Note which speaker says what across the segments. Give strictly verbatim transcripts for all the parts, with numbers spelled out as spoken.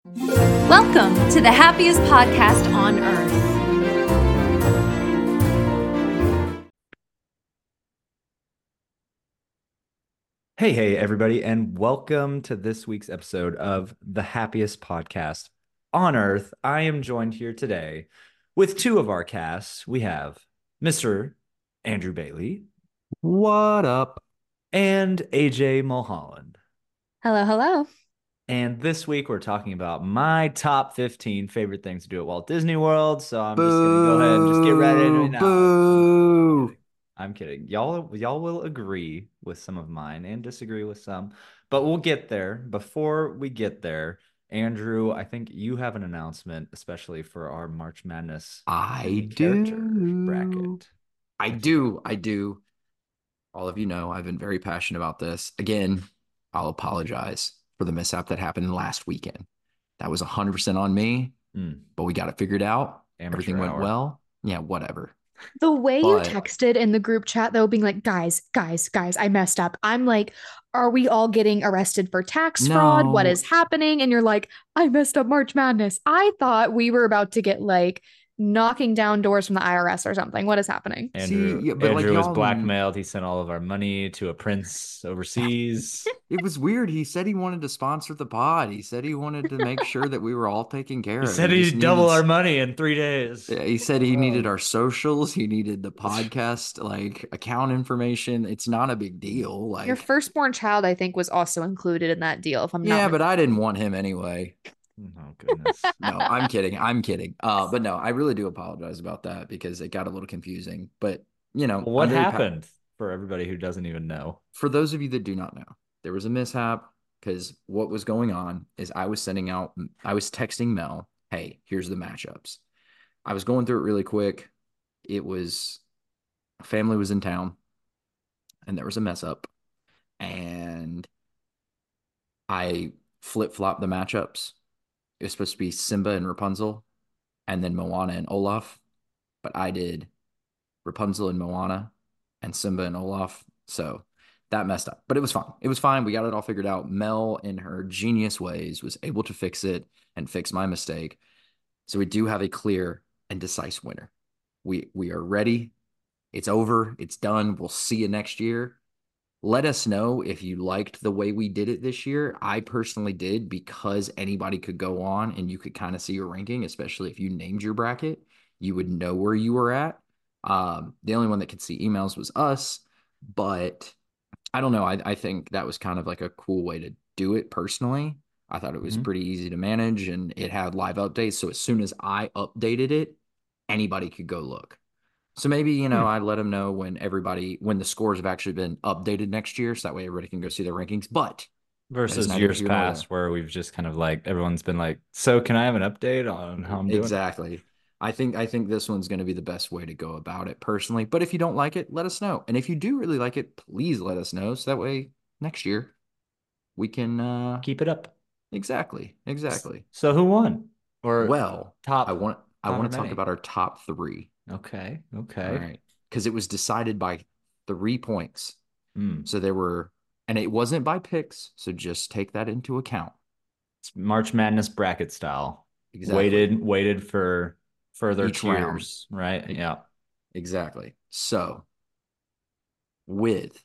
Speaker 1: Welcome to the happiest podcast on earth.
Speaker 2: Hey, hey, everybody, and welcome to this week's episode of the happiest podcast on earth. I am joined here today with two of our casts. We have Mister Andrew Bailey
Speaker 3: What up?
Speaker 2: and A J Mulholland.
Speaker 1: Hello, hello.
Speaker 2: And this week we're talking about my top fifteen favorite things to do at Walt Disney World. So I'm just gonna go ahead and just get right into
Speaker 3: Boo!
Speaker 2: it now.
Speaker 3: Boo!
Speaker 2: I'm kidding. Y'all y'all will agree with some of mine and disagree with some, but we'll get there. Before we get there, Andrew, I think you have an announcement, especially for our March Madness
Speaker 3: I
Speaker 2: Disney character
Speaker 3: do.
Speaker 2: bracket.
Speaker 3: I do. I do. All of you know I've been very passionate about this. Again, I'll apologize for the mishap that happened last weekend. That was one hundred percent on me,
Speaker 2: Mm,
Speaker 3: but we got it figured out.
Speaker 2: amateur
Speaker 3: Everything went
Speaker 2: hour.
Speaker 3: well. Yeah, whatever.
Speaker 4: The way you
Speaker 3: But
Speaker 4: texted in the group chat, though, being like, guys, guys, guys, I messed up. I'm like, are we all getting arrested for tax fraud? What
Speaker 3: no,
Speaker 4: is happening? And you're like, I messed up March Madness. I thought we were about to get like knocking down doors from the I R S or something. What is happening?
Speaker 3: see,
Speaker 2: Andrew
Speaker 3: yeah, but like
Speaker 2: Andrew was
Speaker 3: y'all,
Speaker 2: blackmailed. He sent all of our money to a prince overseas.
Speaker 3: it was weird. He said he wanted to sponsor the pod. He said he wanted to make sure that we were all taken care
Speaker 2: He
Speaker 3: of.
Speaker 2: said
Speaker 3: He just
Speaker 2: he'd double
Speaker 3: needed,
Speaker 2: our money in three days.
Speaker 3: yeah, he said he needed
Speaker 2: Oh.
Speaker 3: our socials. He needed the podcast, like account information. It's not a big deal.
Speaker 4: Your
Speaker 3: Like,
Speaker 4: firstborn child, I think, was also included in that deal, if I'm not
Speaker 3: yeah, but
Speaker 4: mistaken.
Speaker 3: I didn't want him anyway.
Speaker 2: Oh goodness.
Speaker 3: No, I'm kidding. I'm kidding. Uh, but no, I really do apologize about that because it got a little confusing. But you know,
Speaker 2: What
Speaker 3: I'm very pa-
Speaker 2: happened for everybody who doesn't even know?
Speaker 3: for those of you that do not know, there was a mishap because what was going on is I was sending out, I was texting Mel, hey, here's the matchups. I was going through it really quick. It was, family was in town and there was a mess up. And I flip flopped the matchups. It was supposed to be Simba and Rapunzel and then Moana and Olaf. But I did Rapunzel and Moana and Simba and Olaf. So that messed up, but it was fine. It was fine. We got it all figured out. Mel, in her genius ways, was able to fix it and fix my mistake. So we do have a clear and decisive winner. We we are ready. It's over. It's done. We'll see you next year. Let us know if you liked the way we did it this year. I personally did because anybody could go on and you could kind of see your ranking, especially if you named your bracket. You would know where you were at. Um, the only one that could see emails was us, but I don't know. I, I think that was kind of like a cool way to do it personally. I thought it was
Speaker 2: Mhm.
Speaker 3: pretty easy to manage and it had live updates. So as soon as I updated it, anybody could go look. So maybe, you know,
Speaker 2: Hmm.
Speaker 3: I let them know when everybody, when the scores have actually been updated next year. So that way everybody can go see their rankings. But that is
Speaker 2: Versus
Speaker 3: neither
Speaker 2: years
Speaker 3: here nor there.
Speaker 2: past where we've just kind of like everyone's been like, so can I have an update on how I'm doing?
Speaker 3: Exactly. I think I think this one's going to be the best way to go about it personally. But if you don't like it, let us know. And if you do really like it, please let us know. So that way next year we can uh
Speaker 2: Keep it up.
Speaker 3: exactly. Exactly.
Speaker 2: So who won? Or
Speaker 3: Well, I
Speaker 2: top
Speaker 3: want I want
Speaker 2: however
Speaker 3: to talk
Speaker 2: many?
Speaker 3: about our top three.
Speaker 2: Okay,
Speaker 3: All
Speaker 2: okay.
Speaker 3: right. Because it was decided by three points.
Speaker 2: Hmm.
Speaker 3: So there were, and it wasn't by picks. So just take that into account.
Speaker 2: It's March Madness bracket style.
Speaker 3: Exactly.
Speaker 2: Waited, waited for further
Speaker 3: Each round.
Speaker 2: tiers, right?
Speaker 3: E-
Speaker 2: Yeah.
Speaker 3: Exactly. So with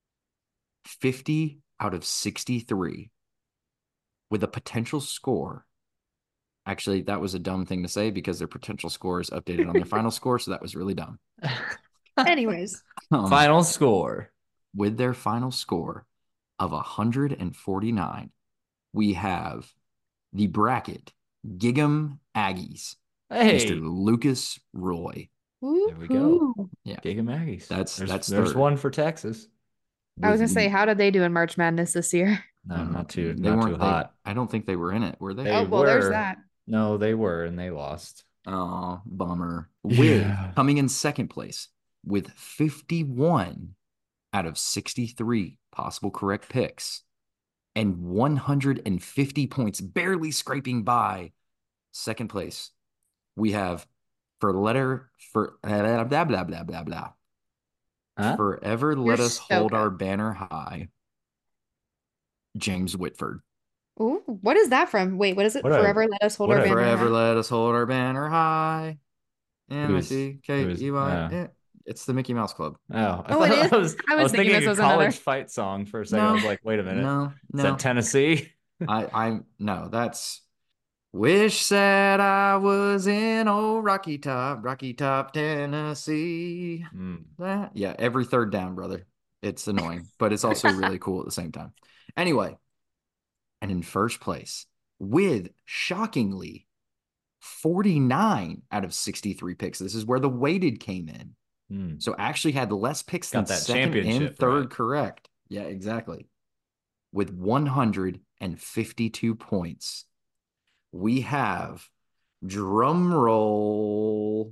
Speaker 3: fifty out of sixty-three, with a potential score, actually, that was a dumb thing to say because their potential score is updated on their final score. So that was really dumb.
Speaker 4: Anyways,
Speaker 3: Um,
Speaker 2: Final score.
Speaker 3: with their final score of one hundred forty-nine, we have the bracket Gig'em Aggies, Mister
Speaker 2: Hey,
Speaker 3: Lucas Roy.
Speaker 2: there we go.
Speaker 4: woohoo.
Speaker 3: Yeah,
Speaker 2: Giga Maggies.
Speaker 3: that's
Speaker 2: There's
Speaker 3: that's
Speaker 2: there's
Speaker 3: third.
Speaker 2: one for Texas.
Speaker 4: I was
Speaker 3: With
Speaker 4: gonna say, how did they do in March Madness this year?
Speaker 2: No,
Speaker 3: uh,
Speaker 2: not too
Speaker 3: they
Speaker 2: not too
Speaker 3: weren't they
Speaker 2: hot.
Speaker 3: I don't think they were in it, were they?
Speaker 2: They
Speaker 4: Oh, well, there's
Speaker 2: were.
Speaker 4: that.
Speaker 2: No, they were, and they lost.
Speaker 3: Oh, bummer. With
Speaker 2: Yeah.
Speaker 3: coming in second place with fifty-one out of sixty-three possible correct picks and one hundred fifty points, barely scraping by second place. We have for letter for blah blah blah blah blah blah.
Speaker 2: Huh?
Speaker 3: Forever
Speaker 4: You're
Speaker 3: let us
Speaker 4: so
Speaker 3: hold our
Speaker 4: good.
Speaker 3: banner high. James Whitford.
Speaker 4: Ooh, what is that from? Wait, what is it?
Speaker 2: What a
Speaker 4: Forever let us hold
Speaker 2: what
Speaker 4: our
Speaker 2: a
Speaker 4: banner
Speaker 3: Forever
Speaker 4: high.
Speaker 3: let us hold our banner high. M I
Speaker 2: who's
Speaker 3: C K
Speaker 2: who's
Speaker 3: E Y.
Speaker 2: uh
Speaker 3: Eh, It's the Mickey Mouse Club.
Speaker 2: oh I
Speaker 4: Oh, it
Speaker 2: thought
Speaker 4: is?
Speaker 2: I was
Speaker 4: I
Speaker 2: I
Speaker 4: was
Speaker 2: was
Speaker 4: thinking
Speaker 2: thinking
Speaker 4: this
Speaker 2: a
Speaker 4: was another.
Speaker 2: college fight song for a second. I
Speaker 3: No,
Speaker 2: was like, wait a minute.
Speaker 3: no,
Speaker 2: Is that
Speaker 3: no.
Speaker 2: Tennessee?
Speaker 3: I, I'm no, that's wish that I was in old Rocky Top, Rocky Top, Tennessee.
Speaker 2: Mm.
Speaker 3: That, yeah, every third down, brother. It's annoying, but it's also really cool at the same time. Anyway, and in first place, with shockingly forty-nine out of sixty-three picks. This is where the weighted came in.
Speaker 2: Mm.
Speaker 3: So actually had less picks than
Speaker 2: Got that
Speaker 3: second and
Speaker 2: championship,
Speaker 3: third
Speaker 2: right?
Speaker 3: correct. Yeah, exactly. With one hundred fifty-two points, we have drum roll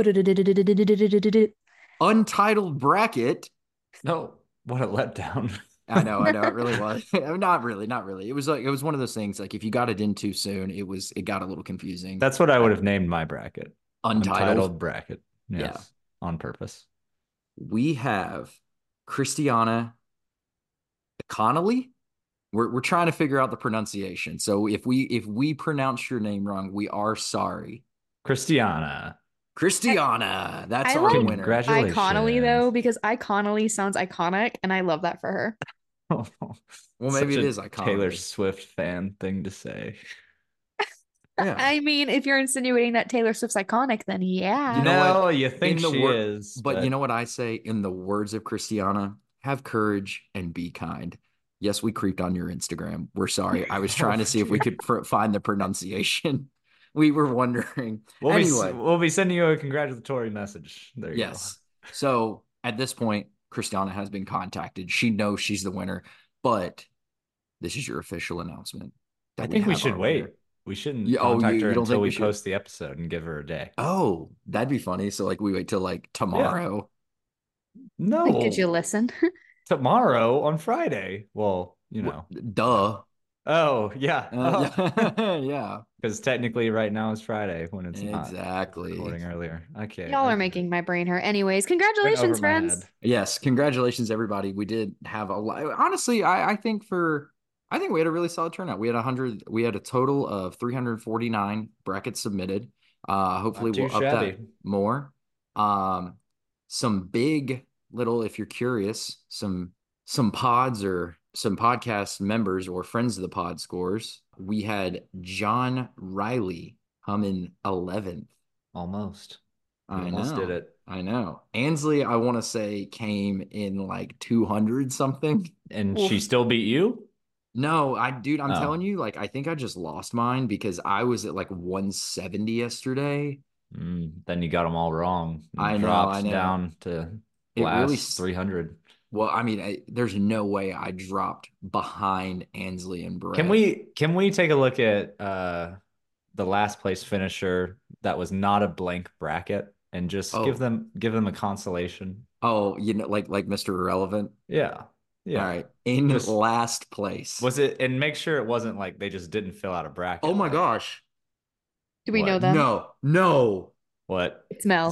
Speaker 3: untitled bracket.
Speaker 2: No, what a letdown.
Speaker 3: I know, I know, it really was. Not really, not really. It was like it was one of those things. Like if you got it in too soon, it was it got a little confusing.
Speaker 2: That's what I would have named my bracket.
Speaker 3: Untitled,
Speaker 2: Untitled bracket. Yes.
Speaker 3: Yeah.
Speaker 2: On purpose.
Speaker 3: We have Christiana Connolly. We're we're trying to figure out the pronunciation. So if we if we pronounce your name wrong, we are sorry.
Speaker 2: Christiana.
Speaker 3: Christiana, that's
Speaker 4: I
Speaker 3: our
Speaker 4: like
Speaker 3: winner.
Speaker 2: Congratulations.
Speaker 4: Iconically though, because Iconically sounds iconic, and I love that for her.
Speaker 3: Well,
Speaker 2: Such
Speaker 3: maybe it
Speaker 2: a
Speaker 3: is iconic.
Speaker 2: Taylor Swift fan thing to say.
Speaker 3: Yeah.
Speaker 4: I mean, if you're insinuating that Taylor Swift's iconic, then yeah.
Speaker 3: You know
Speaker 2: no,
Speaker 3: what?
Speaker 2: you think
Speaker 3: In the
Speaker 2: she
Speaker 3: wor-
Speaker 2: is,
Speaker 3: But,
Speaker 2: but
Speaker 3: you know what I say? In the words of Christiana, have courage and be kind. Yes, we creeped on your Instagram. We're sorry. I was trying
Speaker 2: Oh,
Speaker 3: to see if we
Speaker 2: dear.
Speaker 3: could pr- find the pronunciation. We were wondering.
Speaker 2: we'll
Speaker 3: Anyway,
Speaker 2: be we'll be sending you a congratulatory message. There you
Speaker 3: yes. So at this point, Christiana has been contacted. She knows she's the winner, but this is your official announcement
Speaker 2: go. I
Speaker 3: that we
Speaker 2: think we
Speaker 3: have
Speaker 2: should
Speaker 3: our
Speaker 2: wait.
Speaker 3: winner.
Speaker 2: We shouldn't
Speaker 3: Yeah, oh,
Speaker 2: contact
Speaker 3: you-
Speaker 2: her
Speaker 3: you don't
Speaker 2: until
Speaker 3: think
Speaker 2: we
Speaker 3: we should?
Speaker 2: post the episode and give her a day.
Speaker 3: Oh, that'd be funny. So like we wait till like tomorrow.
Speaker 2: No,
Speaker 4: Did you listen?
Speaker 2: tomorrow on Friday. Well, you
Speaker 3: Wh-
Speaker 2: know.
Speaker 3: Duh.
Speaker 2: Oh, yeah.
Speaker 3: Uh,
Speaker 2: Oh.
Speaker 3: yeah. Yeah.
Speaker 2: Because technically right now is Friday when it's not
Speaker 3: Exactly.
Speaker 2: recording earlier. Okay.
Speaker 4: Y'all
Speaker 2: I
Speaker 4: are
Speaker 2: get
Speaker 4: making
Speaker 2: it.
Speaker 4: my brain hurt. Anyways,
Speaker 2: Went over
Speaker 4: congratulations,
Speaker 2: my
Speaker 4: friends.
Speaker 2: head.
Speaker 3: Yes, congratulations, everybody. We did have a lot. Honestly, I, I think for I think we had a really solid turnout. We had a hundred. We had a total of three hundred forty nine brackets submitted. Uh, hopefully,
Speaker 2: Not too
Speaker 3: we'll up that
Speaker 2: shabby.
Speaker 3: more. Um, some big little, if you're curious, some some pods or some podcast members or friends of the pod scores. We had John Riley come in eleventh.
Speaker 2: Almost. You
Speaker 3: I
Speaker 2: almost
Speaker 3: know.
Speaker 2: did it.
Speaker 3: I know. Ansley, I want to say, came in like two hundred something.
Speaker 2: And
Speaker 4: Oof.
Speaker 2: she still beat you?
Speaker 3: No, I, dude, I'm
Speaker 2: Oh.
Speaker 3: telling you, like, I think I just lost mine because I was at like one seventy yesterday.
Speaker 2: Mm, then you got them all wrong. You
Speaker 3: I know,
Speaker 2: dropped
Speaker 3: I know.
Speaker 2: down to
Speaker 3: It
Speaker 2: last
Speaker 3: really s-
Speaker 2: three hundred.
Speaker 3: Well, I mean, I, there's no way I dropped behind Ansley and Brett.
Speaker 2: Can we can we take a look at uh the last place finisher that was not a blank bracket and just
Speaker 3: Oh.
Speaker 2: give them give them a consolation?
Speaker 3: Oh, you know, like like Mister Irrelevant.
Speaker 2: Yeah. Yeah.
Speaker 3: All right, in
Speaker 2: Just-
Speaker 3: last place.
Speaker 2: Was it, and make sure it wasn't like they just didn't fill out a bracket.
Speaker 3: Oh my
Speaker 2: like,
Speaker 3: gosh.
Speaker 4: Do we
Speaker 2: What?
Speaker 4: know them?
Speaker 3: No, no,
Speaker 2: What?
Speaker 4: It's Mel.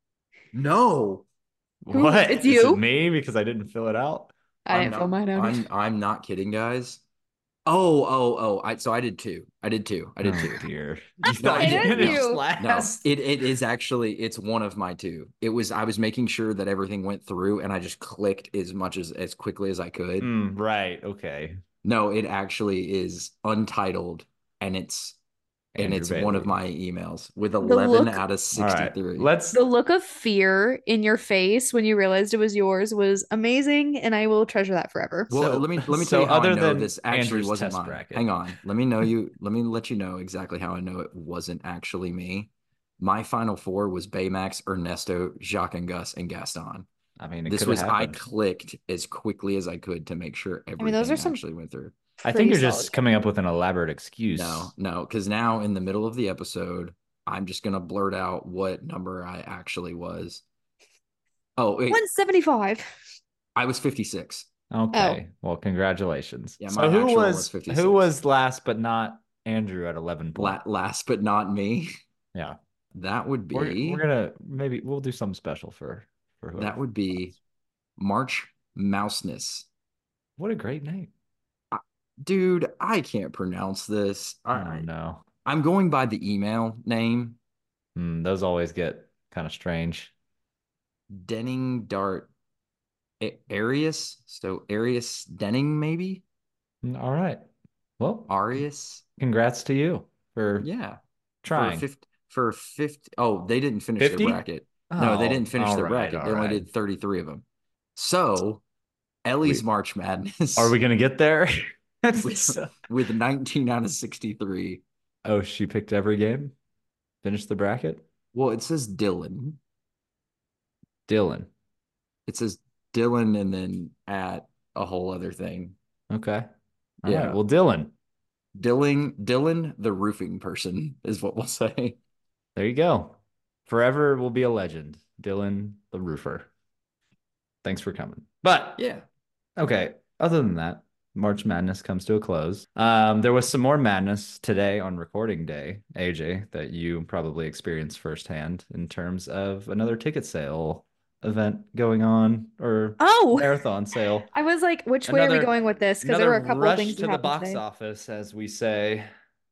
Speaker 3: no.
Speaker 4: Who?
Speaker 2: What?
Speaker 4: It's
Speaker 2: Is
Speaker 4: you?
Speaker 2: it me because I didn't fill it out?
Speaker 4: I
Speaker 3: I'm
Speaker 4: didn't
Speaker 3: not,
Speaker 4: fill mine out.
Speaker 3: I'm I'm not kidding, guys. Oh, oh, oh. I so I did two. I did two. I did
Speaker 2: Oh,
Speaker 3: two.
Speaker 2: dear.
Speaker 3: No,
Speaker 2: You thought
Speaker 3: I
Speaker 2: you
Speaker 3: didn't.
Speaker 2: finished
Speaker 4: You.
Speaker 3: No,
Speaker 2: last?
Speaker 3: it it is actually it's one of my two. It was I was making sure that everything went through and I just clicked as much as as quickly as I could.
Speaker 2: Mm, right. Okay.
Speaker 3: No, it actually is untitled and it's and
Speaker 2: Andrew
Speaker 3: it's one of
Speaker 2: Bailey.
Speaker 3: my emails with eleven
Speaker 4: look-
Speaker 3: out of
Speaker 2: All right.
Speaker 3: sixty-three.
Speaker 2: Let's
Speaker 4: The look of fear in your face when you realized it was yours was amazing, and I will treasure that forever.
Speaker 3: Well,
Speaker 2: So-
Speaker 3: let me let me
Speaker 2: so
Speaker 3: tell you how
Speaker 2: other
Speaker 3: I know
Speaker 2: than
Speaker 3: this actually
Speaker 2: Andrew's
Speaker 3: wasn't
Speaker 2: test
Speaker 3: mine.
Speaker 2: bracket.
Speaker 3: Hang on. Let me know you let me let you know exactly how I know it wasn't actually me. My final four was Baymax, Ernesto, Jacques and Gus, and Gaston.
Speaker 2: I mean, it
Speaker 3: This
Speaker 2: could
Speaker 3: was
Speaker 2: have
Speaker 3: I
Speaker 2: happened.
Speaker 3: clicked as quickly as I could to make sure everything
Speaker 4: those are some
Speaker 3: actually went through.
Speaker 2: I think you're
Speaker 4: Pretty
Speaker 2: just
Speaker 4: solid.
Speaker 2: coming up with an elaborate excuse.
Speaker 3: No, no, because now in the middle of the episode, I'm just gonna blurt out what number I actually was. Oh, wait,
Speaker 4: one seventy-five.
Speaker 3: I was fifty-six.
Speaker 2: Okay. Well, congratulations.
Speaker 3: Yeah,
Speaker 2: so
Speaker 3: my
Speaker 2: who
Speaker 3: actual was
Speaker 2: was
Speaker 3: fifty-six.
Speaker 2: who was last but not Andrew at eleven
Speaker 3: La-
Speaker 2: points?
Speaker 3: last but not me,
Speaker 2: Yeah.
Speaker 3: that would
Speaker 2: We're,
Speaker 3: be
Speaker 2: we're gonna maybe we'll do something special for for whoever.
Speaker 3: that would be March Mouseness.
Speaker 2: What a great name.
Speaker 3: Dude, I can't pronounce this.
Speaker 2: Oh
Speaker 3: I,
Speaker 2: no.
Speaker 3: I'm going by the email name,
Speaker 2: Hmm, those always get kind of strange.
Speaker 3: Denning Dart A- Arius. So Arius Denning, maybe?
Speaker 2: Mm, all right. Well,
Speaker 3: Arius.
Speaker 2: congrats to you for
Speaker 3: Yeah. For
Speaker 2: trying.
Speaker 3: fifty for fifty. Oh, they didn't finish their
Speaker 2: fifty?
Speaker 3: bracket. No, they didn't
Speaker 2: Oh,
Speaker 3: finish
Speaker 2: all
Speaker 3: their
Speaker 2: right,
Speaker 3: bracket.
Speaker 2: all
Speaker 3: They only
Speaker 2: right.
Speaker 3: did thirty-three of them. So Ellie's
Speaker 2: We
Speaker 3: March
Speaker 2: are
Speaker 3: Madness
Speaker 2: we gonna get there?
Speaker 3: with
Speaker 2: That's-
Speaker 3: with nineteen out of sixty-three.
Speaker 2: oh, she picked every game, finished the bracket.
Speaker 3: Well, it says Dylan.
Speaker 2: Dylan.
Speaker 3: It says Dylan and then at a whole other thing.
Speaker 2: Okay. All right.
Speaker 3: Yeah.
Speaker 2: Well, Dylan,
Speaker 3: Dylan, Dylan, the roofing person is what we'll say.
Speaker 2: there you go. Forever will be a legend. Dylan the roofer. Thanks for coming. But
Speaker 3: Yeah.
Speaker 2: okay, other than that, March Madness comes to a close. Um, there was some more madness today on recording day, A J, that you probably experienced firsthand in terms of another ticket sale event going on or
Speaker 4: Oh,
Speaker 2: marathon sale.
Speaker 4: I was like, which way are we
Speaker 2: Another
Speaker 4: going with this? Because there
Speaker 2: another
Speaker 4: were a couple of
Speaker 2: rush
Speaker 4: things
Speaker 2: to
Speaker 4: that
Speaker 2: the
Speaker 4: happened
Speaker 2: box
Speaker 4: today.
Speaker 2: office, as we say.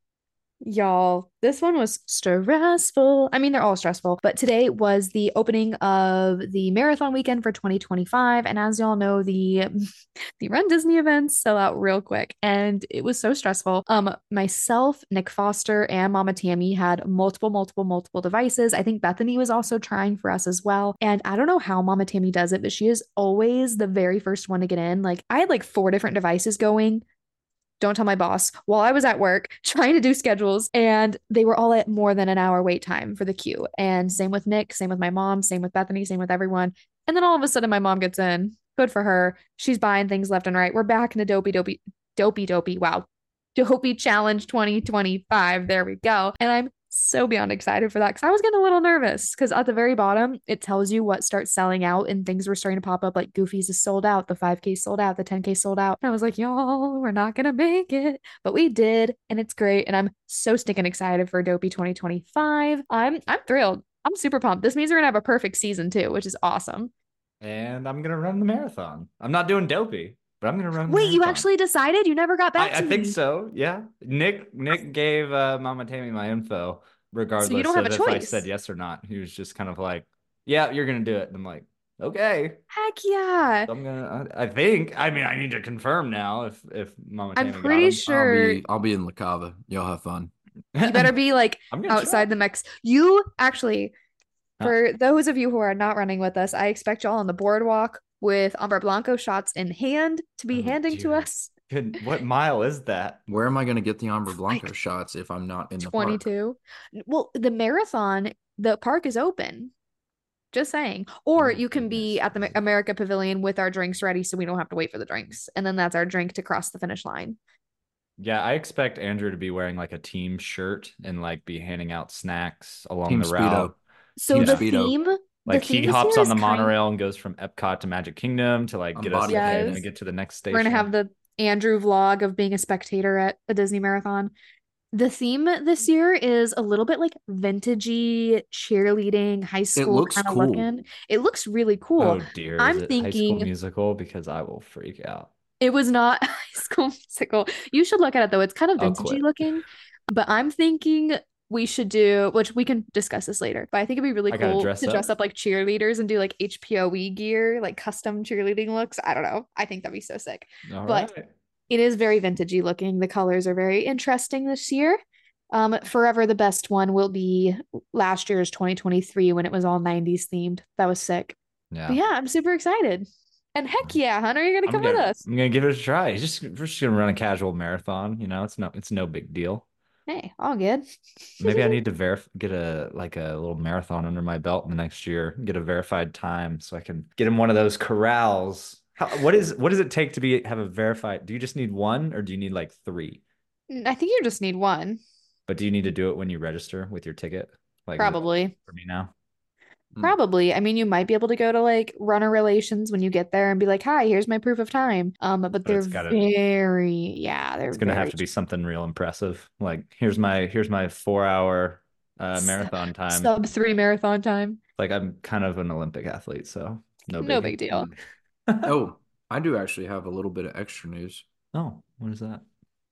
Speaker 4: Y'all, this one was stressful. I mean, they're all stressful, but today was the opening of the marathon weekend for twenty twenty-five. And as y'all know, the the Run Disney events sell out real quick. And it was so stressful. Um, myself, Nick Foster, and Mama Tammy had multiple, multiple, multiple devices. I think Bethany was also trying for us as well. And I don't know how Mama Tammy does it, but she is always the very first one to get in. Like I had like four different devices going. Don't tell my boss, while I was at work trying to do schedules, and they were all at more than an hour wait time for the queue. And same with Nick, same with my mom, same with Bethany, same with everyone. And then all of a sudden, my mom gets in. Good for her. She's buying things left and right. We're back in a dopey, dopey, dopey, dopey. Wow. Dopey Challenge twenty twenty-five. There we go. And I'm so beyond excited for that because I was getting a little nervous because at the very bottom, it tells you what starts selling out and things were starting to pop up like Goofy's is sold out, the five K sold out, the ten K sold out. And I was like, y'all, we're not going to make it. But we did. And it's great. And I'm so stinking excited for Dopey twenty twenty-five. I'm I'm thrilled. I'm super pumped. This means we're going to have a perfect season too, which is awesome.
Speaker 2: And I'm gonna run the marathon. I'm not doing dopey, but I'm gonna run the
Speaker 4: Wait, you
Speaker 2: marathon.
Speaker 4: actually decided? You never got back
Speaker 2: I, I
Speaker 4: to
Speaker 2: think
Speaker 4: me.
Speaker 2: so. Yeah. Nick Nick gave uh, Mama Tammy my info,
Speaker 4: So you
Speaker 2: regardless
Speaker 4: don't have
Speaker 2: of
Speaker 4: a
Speaker 2: if I said
Speaker 4: choice.
Speaker 2: yes or not. He was just kind of like, "Yeah, you're gonna do it." And I'm like, "Okay."
Speaker 4: Heck yeah.
Speaker 2: So I'm gonna. I, I think. I mean, I need to confirm now if if Mama
Speaker 4: I'm
Speaker 2: Tammy got
Speaker 4: pretty
Speaker 2: him.
Speaker 3: I'll
Speaker 4: sure
Speaker 3: be I'll be in La Cava. Y'all have fun.
Speaker 4: you better be like
Speaker 2: I'm gonna
Speaker 4: outside
Speaker 2: try.
Speaker 4: the Mex. You actually,
Speaker 2: Huh.
Speaker 4: for those of you who are not running with us, I expect y'all on the boardwalk with Umbra Blanco shots in hand to be
Speaker 2: Oh,
Speaker 4: handing to
Speaker 2: dear.
Speaker 4: us.
Speaker 2: Good. What mile is that?
Speaker 3: Where am I going to get the Amber Blanco
Speaker 4: Like
Speaker 3: shots if I'm not in the park?
Speaker 4: twenty-two. Well, the marathon, the park is open. Just saying. Or
Speaker 2: Oh,
Speaker 4: you can be
Speaker 2: goodness.
Speaker 4: at the America Pavilion with our drinks ready so we don't have to wait for the drinks. And then that's our drink to cross the finish line.
Speaker 2: Yeah, I expect Andrew to be wearing like a team shirt and like be handing out snacks along
Speaker 3: Team
Speaker 2: the route.
Speaker 3: Speedo.
Speaker 4: So
Speaker 3: Team
Speaker 4: the
Speaker 2: Yeah.
Speaker 3: Speedo.
Speaker 4: theme, the
Speaker 2: Like
Speaker 4: theme
Speaker 2: he
Speaker 4: this
Speaker 2: hops
Speaker 4: year
Speaker 2: on
Speaker 4: is
Speaker 2: the
Speaker 4: kind.
Speaker 2: monorail and goes from Epcot to Magic Kingdom to like
Speaker 3: I'm
Speaker 2: get us
Speaker 3: body
Speaker 2: ahead when
Speaker 4: Yes.
Speaker 2: we get to the next
Speaker 4: We're gonna have
Speaker 2: station.
Speaker 4: the Andrew vlog of being a spectator at a Disney marathon. The theme this year is a little bit like vintagey cheerleading, high
Speaker 3: It
Speaker 4: school
Speaker 3: looks
Speaker 4: kind of
Speaker 3: cool.
Speaker 4: looking. It looks really cool.
Speaker 2: Oh dear, is
Speaker 4: I'm
Speaker 2: it High School
Speaker 4: thinking
Speaker 2: Musical? Because I will freak out.
Speaker 4: it was not High School Musical. You should look at it though. It's kind of
Speaker 2: I'll
Speaker 4: vintagey
Speaker 2: quit.
Speaker 4: looking, but I'm thinking we should do, which we can discuss this later. But I think it'd be really
Speaker 2: I gotta
Speaker 4: cool
Speaker 2: dress
Speaker 4: to dress
Speaker 2: up?
Speaker 4: up like cheerleaders and do like H P O E gear, like custom cheerleading looks. I don't know. I think that'd be so sick.
Speaker 2: All
Speaker 4: But
Speaker 2: right.
Speaker 4: it is very vintagey looking. The colors are very interesting this year. Um, forever the best one will be last year's twenty twenty-three when it was all nineties themed. That was sick. But
Speaker 2: Yeah.
Speaker 4: yeah, I'm super excited. And heck yeah, Hunter, you're gonna
Speaker 2: I'm
Speaker 4: come with
Speaker 2: gonna
Speaker 4: us.
Speaker 2: I'm gonna give it a try. Just we're just gonna run a casual marathon, you know, it's no it's no big deal.
Speaker 4: Hey, all good.
Speaker 2: Maybe I need to verify get a like a little marathon under my belt in the next year, get a verified time so I can get in one of those corrals. How, what is what does it take to be have a verified? Do you just need one or do you need like three?
Speaker 4: I think you just need one,
Speaker 2: But do you need to do it when you register with your ticket? Like is it
Speaker 4: probably.
Speaker 2: for me now?
Speaker 3: Hmm.
Speaker 4: Probably. I mean, you might be able to go to like runner relations when you get there and be like, "Hi, here's my proof of time." Um, but
Speaker 2: But
Speaker 4: they're
Speaker 2: it's gotta
Speaker 4: very, yeah, they're
Speaker 2: it's gonna have
Speaker 4: very
Speaker 2: to be something real impressive. Like here's my here's my four hour uh,
Speaker 4: s-
Speaker 2: marathon time.
Speaker 4: sub three marathon time.
Speaker 2: Like I'm kind of an Olympic athlete, so no
Speaker 4: No
Speaker 2: biggie.
Speaker 4: big deal.
Speaker 3: Oh, I do actually have a little bit of extra news.
Speaker 2: Oh, what is that?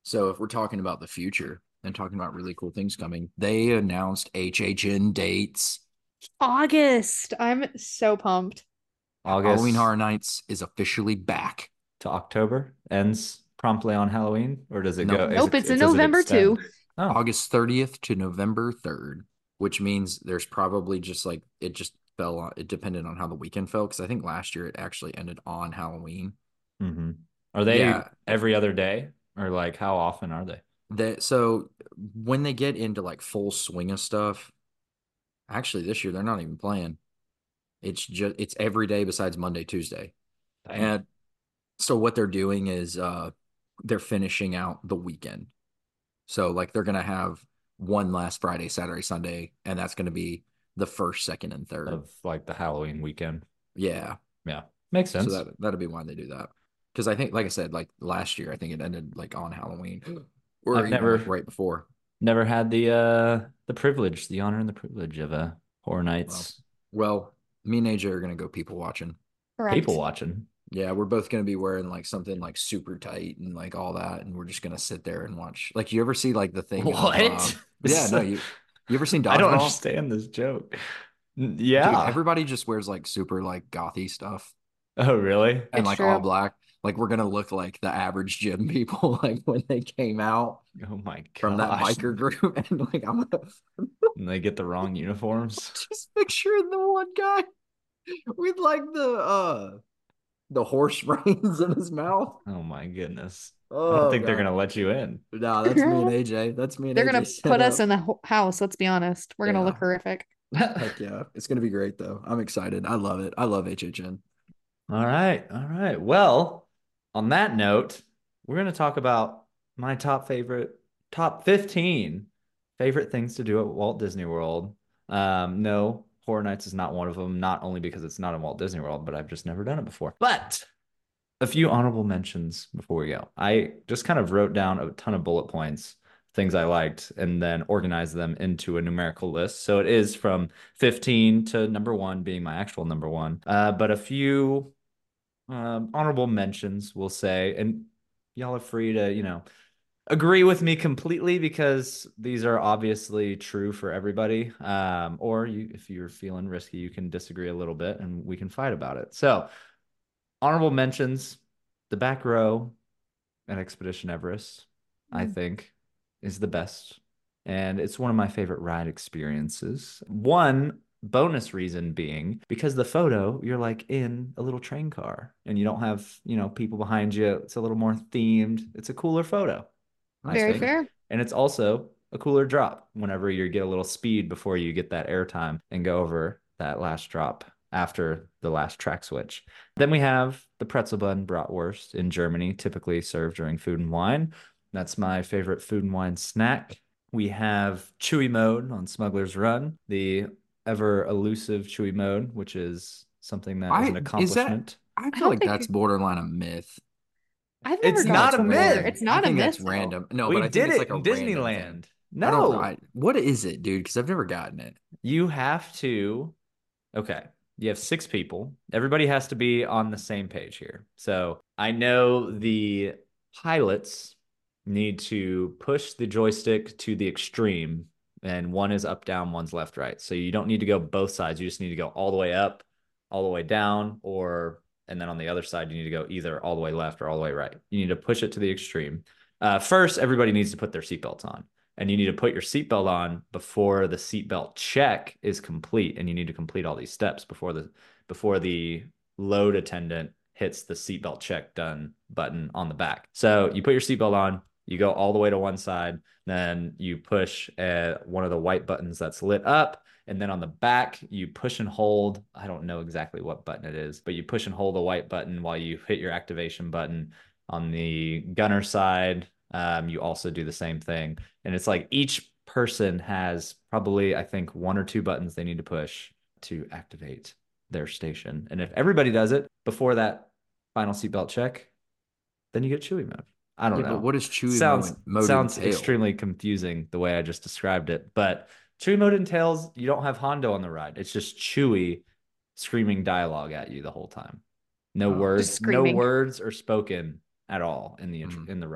Speaker 3: So if we're talking about the future and talking about really cool things coming, they announced H H N dates.
Speaker 4: August. I'm so pumped.
Speaker 3: Halloween
Speaker 2: August
Speaker 3: Horror Nights is officially back.
Speaker 2: to October ends promptly on Halloween, or does it
Speaker 3: No.
Speaker 2: go? Is
Speaker 4: Nope,
Speaker 2: it,
Speaker 4: it's in
Speaker 2: does it
Speaker 4: November
Speaker 2: extend?
Speaker 4: too.
Speaker 2: Oh,
Speaker 3: August thirtieth to November third, which means there's probably just like it just fell on it depended on how the weekend fell because I think last year it actually ended on Halloween.
Speaker 2: hmm Are they
Speaker 3: Yeah,
Speaker 2: every other day, or like how often are they?
Speaker 3: that so when they get into like full swing of stuff, actually this year they're not even playing. It's just it's every day besides Monday, Tuesday.
Speaker 2: Dang.
Speaker 3: And so what they're doing is uh they're finishing out the weekend. So like they're gonna have one last Friday, Saturday, Sunday, and that's gonna be the first, second, and third.
Speaker 2: Of like the Halloween weekend.
Speaker 3: Yeah.
Speaker 2: Yeah, makes
Speaker 3: So
Speaker 2: sense.
Speaker 3: that that'll be why they do that. Because I think, like I said, like last year, I think it ended like on Halloween, or
Speaker 2: I've
Speaker 3: even like
Speaker 2: never
Speaker 3: right before.
Speaker 2: never had the uh the privilege, the honor and the privilege of uh Horror
Speaker 3: Well,
Speaker 2: Nights
Speaker 3: well, me and A J are gonna go people watching.
Speaker 2: people
Speaker 4: Correct.
Speaker 2: watching.
Speaker 3: Yeah, we're both gonna be wearing like something like super tight and like all that, and we're just gonna sit there and watch. Like, you ever see like the thing of
Speaker 2: What?
Speaker 3: um, yeah, no, you you ever seen
Speaker 2: I don't
Speaker 3: Dodgeball?
Speaker 2: understand this joke. N-
Speaker 3: Dude,
Speaker 2: Yeah.
Speaker 3: everybody just wears like super like gothy stuff
Speaker 2: Oh, really?
Speaker 3: and
Speaker 4: It's
Speaker 3: like all
Speaker 4: true.
Speaker 3: black. Like we're gonna look like the average gym people like when they came out
Speaker 2: Oh my
Speaker 3: from that
Speaker 2: gosh.
Speaker 3: biker group, and like I'm gonna
Speaker 2: And they get the wrong uniforms.
Speaker 3: just picturing the one guy with like the uh the horse reins in his mouth.
Speaker 2: Oh my goodness. I don't
Speaker 3: Oh
Speaker 2: think they're
Speaker 3: god.
Speaker 2: gonna let you in.
Speaker 3: No, that's me and A J. That's me and
Speaker 4: They're
Speaker 3: A J
Speaker 4: gonna
Speaker 3: set
Speaker 4: put us
Speaker 3: up.
Speaker 4: in the ho- house, let's be honest. We're gonna
Speaker 3: Yeah.
Speaker 4: look horrific.
Speaker 3: Heck yeah. It's gonna be great though. I'm excited. I love it. I love H H N.
Speaker 2: All right. All right. Well, on that note, we're going to talk about my top favorite, top fifteen favorite things to do at Walt Disney World. Um, no, Horror Nights is not one of them, not only because it's not in Walt Disney World, but I've just never done it before. But a few honorable mentions before we go. I just kind of wrote down a ton of bullet points, things I liked, and then organized them into a numerical list. So it is from fifteen to number one being my actual number one. Uh, but a few um, honorable mentions, we'll say, and y'all are free to, you know, agree with me completely because these are obviously true for everybody. Um, or you, if you're feeling risky, you can disagree a little bit and we can fight about it. So, honorable mentions: the back row at Expedition Everest, I think, is the best. And it's one of my favorite ride experiences. One bonus reason being because the photo, you're like in a little train car and you don't have, you know, people behind you. It's a little more themed. It's a cooler photo, I
Speaker 4: Very
Speaker 2: think.
Speaker 4: fair.
Speaker 2: And it's also a cooler drop whenever you get a little speed before you get that airtime and go over that last drop after the last track switch. Then we have the pretzel bun bratwurst in Germany, typically served during Food and Wine. That's my favorite Food and Wine snack. We have Chewy Mode on Smuggler's Run, the ever elusive Chewy Mode, which is something that is an
Speaker 3: I is that
Speaker 2: accomplishment.
Speaker 3: I
Speaker 4: I
Speaker 3: feel
Speaker 4: don't
Speaker 3: like
Speaker 4: think
Speaker 3: that's borderline a myth.
Speaker 4: I've
Speaker 2: It's
Speaker 4: never
Speaker 3: I think
Speaker 4: gone
Speaker 2: not
Speaker 3: that's
Speaker 2: a
Speaker 4: so far.
Speaker 2: myth.
Speaker 3: random.
Speaker 4: It's
Speaker 3: I
Speaker 4: not a
Speaker 3: think that's
Speaker 4: myth though.
Speaker 3: random. No,
Speaker 2: We
Speaker 3: but I think
Speaker 2: did
Speaker 3: it's
Speaker 2: it
Speaker 3: like a
Speaker 2: in
Speaker 3: random
Speaker 2: Disneyland.
Speaker 3: thing.
Speaker 2: No,
Speaker 3: I don't I, what is it, dude? Because I've never gotten it.
Speaker 2: you have to. Okay. You have six people. Everybody has to be on the same page here. So I know the pilots need to push the joystick to the extreme, and one is up, down, one's left, right. So you don't need to go both sides. You just need to go all the way up, all the way down, or, and then on the other side, you need to go either all the way left or all the way right. You need to push it to the extreme. Uh, first, everybody needs to put their seatbelts on, and you need to put your seatbelt on before the seatbelt check is complete, and you need to complete all these steps before the before the load attendant hits the seatbelt check done button on the back. So you put your seatbelt on, you go all the way to one side, then you push uh, one of the white buttons that's lit up, and then on the back you push and hold. I don't know exactly what button it is, but you push and hold the white button while you hit your activation button. On the gunner side, um, you also do the same thing. And it's like each person has probably, I think, one or two buttons they need to push to activate their station. And if everybody does it before that final seatbelt check, then you get Chewy mode. I don't
Speaker 3: Yeah, but
Speaker 2: know.
Speaker 3: what does Chewy
Speaker 2: Sounds
Speaker 3: mode, mode
Speaker 2: sounds
Speaker 3: entail?
Speaker 2: extremely confusing the way I just described it. But Chewy mode entails you don't have Hondo on the ride. It's just Chewy screaming dialogue at you the whole time. No
Speaker 3: Oh,
Speaker 2: words,
Speaker 4: Just
Speaker 2: no
Speaker 4: screaming.
Speaker 2: words are spoken at all in the
Speaker 3: Mhm.
Speaker 2: in the ride.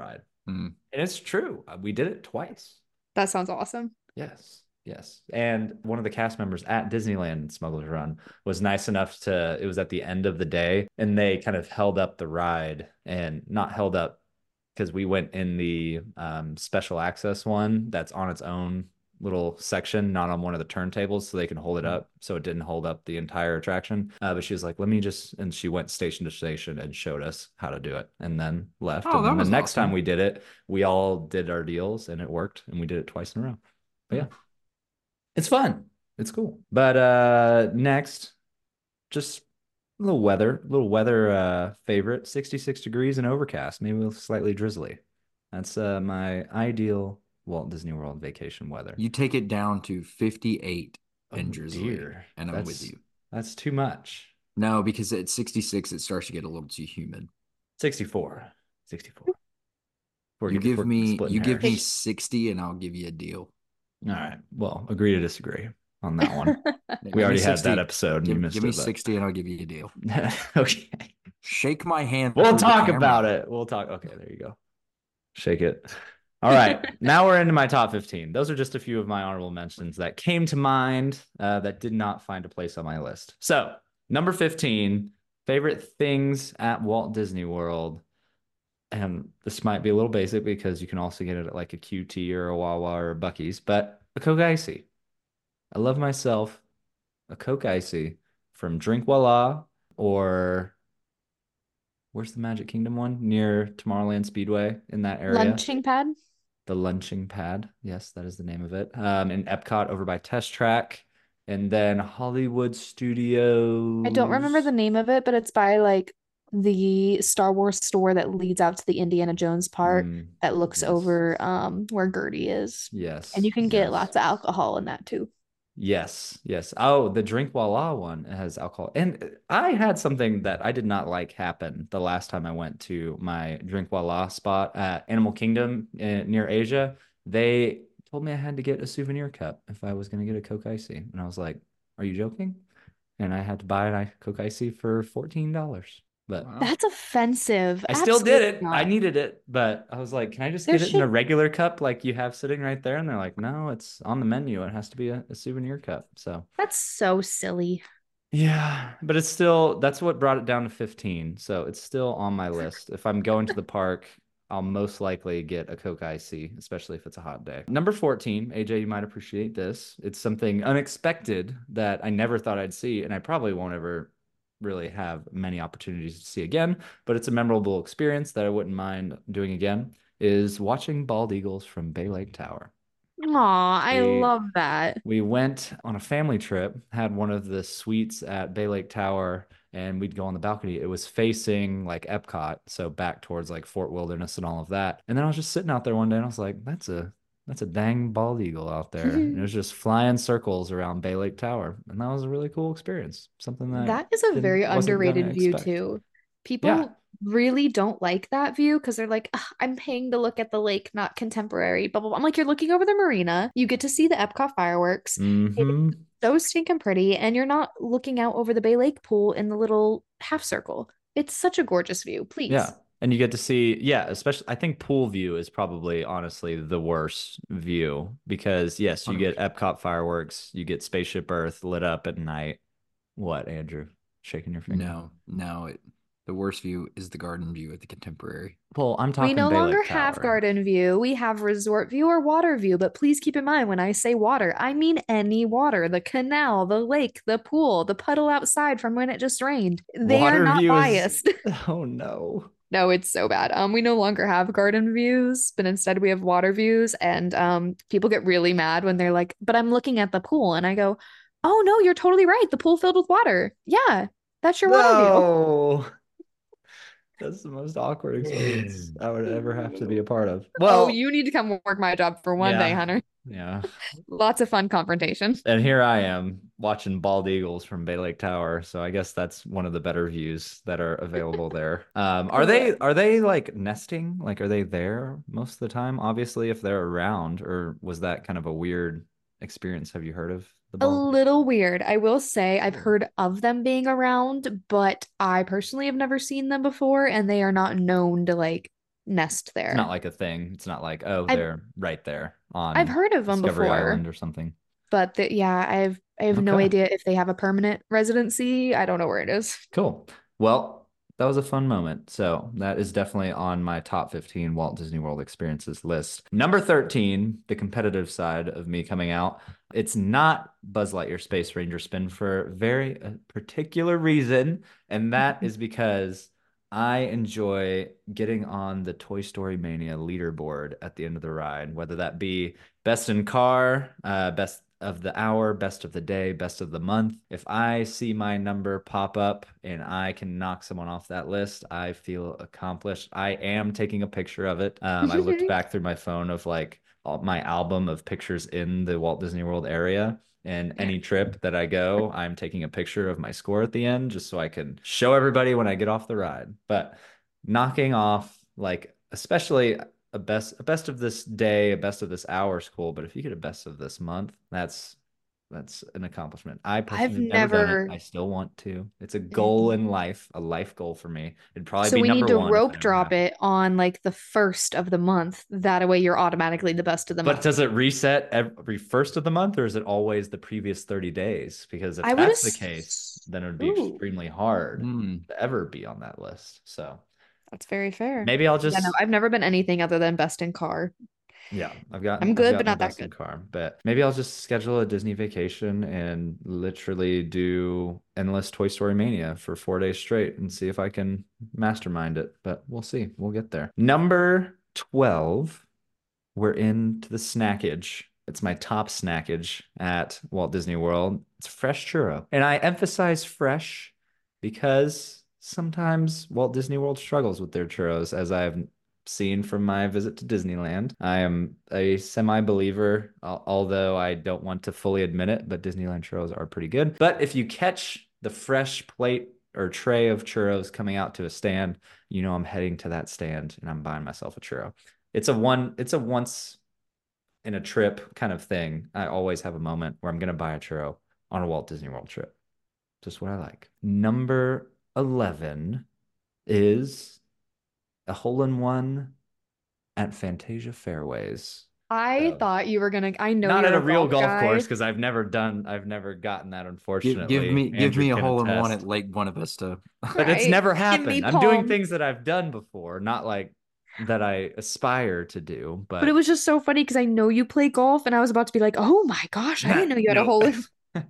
Speaker 3: Mm.
Speaker 2: And it's true. Uh, We did it twice.
Speaker 4: That sounds awesome.
Speaker 2: Yes. Yes. And one of the cast members at Disneyland Smuggler's Run was nice enough to, it was at the end of the day, and they kind of held up the ride and not held up because we went in the um, special access one that's on its own little section, not on one of the turntables, so they can hold it up. So it didn't hold up the entire attraction. Uh, but she was like, let me just, and she went station to station and showed us how to do it and then left.
Speaker 3: Oh,
Speaker 2: and
Speaker 3: that
Speaker 2: then the
Speaker 3: was
Speaker 2: next
Speaker 3: awesome.
Speaker 2: time we did it, we all did our deals and it worked, and we did it twice in a row. But yeah, it's fun. It's cool. But uh next, just a little weather, a little weather uh favorite, sixty-six degrees and overcast, maybe a little slightly drizzly. That's uh my ideal Walt Disney World vacation weather.
Speaker 3: You take it down to fifty-eight
Speaker 2: Oh,
Speaker 3: and drizzly,
Speaker 2: dear.
Speaker 3: and I'm
Speaker 2: That's
Speaker 3: with you.
Speaker 2: that's too much.
Speaker 3: No, because at sixty-six, it starts to get a little too humid.
Speaker 2: sixty-four. sixty-four. We're,
Speaker 3: You
Speaker 2: get-
Speaker 3: give
Speaker 2: we're
Speaker 3: me
Speaker 2: splitting
Speaker 3: you give me
Speaker 2: hairs.
Speaker 3: sixty, and I'll give you a deal.
Speaker 2: All right. Well, agree to disagree on that one.
Speaker 3: Give
Speaker 2: We
Speaker 3: me
Speaker 2: already had
Speaker 3: sixty.
Speaker 2: that episode and you
Speaker 3: Give,
Speaker 2: missed
Speaker 3: give me
Speaker 2: it. but-
Speaker 3: sixty, and I'll give you a deal.
Speaker 2: Okay.
Speaker 3: Shake my hand.
Speaker 2: We'll
Speaker 3: through the
Speaker 2: talk
Speaker 3: camera.
Speaker 2: about it. We'll talk. Okay, there you go. Shake it. All right. Now we're into my top fifteen. Those are just a few of my honorable mentions that came to mind uh, that did not find a place on my list. So, number fifteen, favorite things at Walt Disney World. And this might be a little basic because you can also get it at like a Q T or a Wawa or a Buc-ee's, but a Coke Icy. I love myself a Coke Icy from Drink Voila, or where's the Magic Kingdom one? Near Tomorrowland Speedway in that area.
Speaker 4: Lunching pad.
Speaker 2: The Lunching Pad. Yes, that is the name of it. Um, in Epcot over by Test Track. And then Hollywood Studios.
Speaker 4: I don't remember the name of it, but it's by like the Star Wars store that leads out to the Indiana Jones part
Speaker 2: Mm,
Speaker 4: that looks
Speaker 2: yes.
Speaker 4: over um where Gertie is.
Speaker 2: Yes.
Speaker 4: And you can get
Speaker 2: yes.
Speaker 4: lots of alcohol in that too.
Speaker 2: Yes, yes. Oh, the Drink Voila one has alcohol. And I had something that I did not like happen the last time I went to my Drink Voila spot at Animal Kingdom in, near Asia. They told me I had to get a souvenir cup if I was going to get a Coke Icy. And I was like, are you joking? And I had to buy a Coke Icy for fourteen dollars. But
Speaker 3: Wow.
Speaker 4: That's offensive.
Speaker 2: I still did
Speaker 4: Absolutely
Speaker 2: it.
Speaker 4: not.
Speaker 2: I needed it, but I was like, can I just
Speaker 4: There
Speaker 2: get it in a
Speaker 4: should-
Speaker 2: regular cup like you have sitting right there? And they're like, no, it's on the menu. It has to be a, a souvenir cup. So
Speaker 4: That's so silly.
Speaker 2: yeah, but it's still, that's what brought it down to fifteen. So it's still on my list. If I'm going to the park, I'll most likely get a Coke Icy, especially if it's a hot day. Number fourteen, A J, you might appreciate this. It's something unexpected that I never thought I'd see, and I probably won't ever really have many opportunities to see again, but it's a memorable experience that I wouldn't mind doing again, is watching bald eagles from Bay Lake Tower.
Speaker 4: Aw, I
Speaker 2: We-
Speaker 4: love that.
Speaker 2: We went on a family trip, had one of the suites at Bay Lake Tower, and we'd go on the balcony. It was facing like Epcot, so back towards like Fort Wilderness and all of that. And then I was just sitting out there one day and I was like, that's a that's a dang bald eagle out there. And it was just flying circles around Bay Lake Tower. And that was a really cool experience. Something that
Speaker 4: That is a
Speaker 2: didn't-
Speaker 4: very
Speaker 2: wasn't gonna
Speaker 4: underrated view
Speaker 2: expect.
Speaker 4: too. People
Speaker 2: Yeah.
Speaker 4: really don't like that view because they're like, "Ugh, I'm paying to look at the lake, not contemporary, blah, blah, blah." I'm like, you're looking over the marina. You get to see the Epcot fireworks.
Speaker 2: Mhm.
Speaker 4: So stinking pretty. And you're not looking out over the Bay Lake pool in the little half circle. It's such a gorgeous view. Please.
Speaker 2: Yeah. And you get to see, yeah, especially I think pool view is probably honestly the worst view because yes, you get Epcot fireworks, you get Spaceship Earth lit up at night. What, Andrew? Shaking your finger?
Speaker 3: No, no. It, the worst view is the garden view at the Contemporary.
Speaker 2: Well, I'm talking
Speaker 4: We no
Speaker 2: Bay
Speaker 4: longer
Speaker 2: Lake
Speaker 4: have
Speaker 2: Tower.
Speaker 4: garden view. We have resort view or water view. But please keep in mind when I say water, I mean any water, the canal, the lake, the pool, the puddle outside from when it just rained. They
Speaker 2: Water
Speaker 4: are not
Speaker 2: view is-
Speaker 4: biased.
Speaker 2: Oh no.
Speaker 4: No, it's so bad. Um, we no longer have garden views, but instead we have water views. And um, people get really mad when they're like, "But I'm looking at the pool," and I go, "Oh no, you're totally right. The pool filled with water. Yeah, that's your water view."
Speaker 2: No. That's the most awkward experience I would ever have to be a part of. Well,
Speaker 4: Oh, you need to come work my job for one day,
Speaker 2: yeah.
Speaker 4: Hunter.
Speaker 2: yeah.
Speaker 4: Lots of fun confrontation.
Speaker 2: And here I am watching bald eagles from Bay Lake Tower. So I guess that's one of the better views that are available there. Um, are they are they like nesting? Like are they there most of the time? Obviously, if they're around, or was that kind of a weird experience? Have you heard of the
Speaker 4: A
Speaker 2: bald?
Speaker 4: little weird. I will say I've heard of them being around, but I personally have never seen them before, and they are not known to like nest
Speaker 2: It's not
Speaker 4: there.
Speaker 2: like a thing. It's not like, oh,
Speaker 4: I've
Speaker 2: they're right there
Speaker 4: I've
Speaker 2: on
Speaker 4: heard of them
Speaker 2: Discovery
Speaker 4: before,
Speaker 2: Island or something.
Speaker 4: but the, yeah, I've I have no
Speaker 2: Okay.
Speaker 4: idea if they have a permanent residency. I don't know where it is.
Speaker 2: Cool. Well, that was a fun moment. So that is definitely on my top fifteen Walt Disney World experiences list. Number thirteen, the competitive side of me coming out. It's not Buzz Lightyear Space Ranger Spin for a very uh, particular reason, and that is because I enjoy getting on the Toy Story Mania leaderboard at the end of the ride, whether that be best in car, uh, best of the hour, best of the day, best of the month. If I see my number pop up and I can knock someone off that list, I feel accomplished. I am taking a picture of it. Um, I looked back through my phone of like all my album of pictures in the Walt Disney World area. And any trip that I go, I'm taking a picture of my score at the end just so I can show everybody when I get off the ride. But knocking off, like, especially a best a best of this day, a best of this hour is cool. But if you get a best of this month, that's that's an accomplishment. I
Speaker 4: I've
Speaker 2: personally have never done it.
Speaker 4: never.
Speaker 2: I still want to. It's a goal
Speaker 4: Mhm.
Speaker 2: in life, a life goal for me. It'd probably
Speaker 4: So
Speaker 2: be
Speaker 4: we need
Speaker 2: number
Speaker 4: to
Speaker 2: one if
Speaker 4: rope
Speaker 2: it ever
Speaker 4: drop
Speaker 2: happened.
Speaker 4: it on like the first of the month. That way you're automatically the best of the
Speaker 2: But
Speaker 4: month.
Speaker 2: does it reset every first of the month, or is it always the previous thirty days? Because if
Speaker 4: I would
Speaker 2: that's the
Speaker 4: have.
Speaker 2: case, then it would be
Speaker 4: Ooh,
Speaker 2: extremely hard
Speaker 3: Hmm.
Speaker 2: to ever be on that list. So
Speaker 4: that's very fair.
Speaker 2: maybe I'll
Speaker 4: Yeah, no,
Speaker 2: just,
Speaker 4: I've never been anything other than best in car.
Speaker 2: yeah, I've gotten
Speaker 4: I'm
Speaker 2: I've
Speaker 4: good, but
Speaker 2: gotten the
Speaker 4: not that
Speaker 2: best in
Speaker 4: good.
Speaker 2: car, but maybe I'll just schedule a Disney vacation and literally do endless Toy Story Mania for four days straight and see if I can mastermind it. But we'll see. We'll get there. Number twelve, we're into the snackage. It's my top snackage at Walt Disney World. It's fresh churro. And I emphasize fresh because sometimes Walt Disney World struggles with their churros, as I've seen from my visit to Disneyland. I am a semi-believer, al- although I don't want to fully admit it, but Disneyland churros are pretty good. But if you catch the fresh plate or tray of churros coming out to a stand, you know I'm heading to that stand and I'm buying myself a churro. It's a one, it's a once in a trip kind of thing. I always have a moment where I'm going to buy a churro on a Walt Disney World trip. Just what I like. Number eleven is a hole in one at Fantasia Fairways.
Speaker 4: I
Speaker 2: So,
Speaker 4: thought you were gonna. I know
Speaker 2: not at
Speaker 4: you're
Speaker 2: a
Speaker 4: a
Speaker 2: real
Speaker 4: golf
Speaker 2: golf course
Speaker 4: guy.
Speaker 2: because I've never done, I've never gotten that,
Speaker 3: Give give
Speaker 2: unfortunately.
Speaker 3: me give
Speaker 2: Andrew
Speaker 3: me a
Speaker 2: can
Speaker 3: hole in one
Speaker 2: attest.
Speaker 3: at Lake Buena Vista.
Speaker 2: But it's
Speaker 4: Right.
Speaker 2: never
Speaker 4: Give me
Speaker 2: happened. I'm doing
Speaker 4: palm.
Speaker 2: things that I've done before, not like that I aspire to do,
Speaker 4: But it
Speaker 2: but
Speaker 4: was just so funny because I know you play golf, and I was about to be like, "Oh my gosh, I didn't know you had a
Speaker 2: no.
Speaker 4: hole in."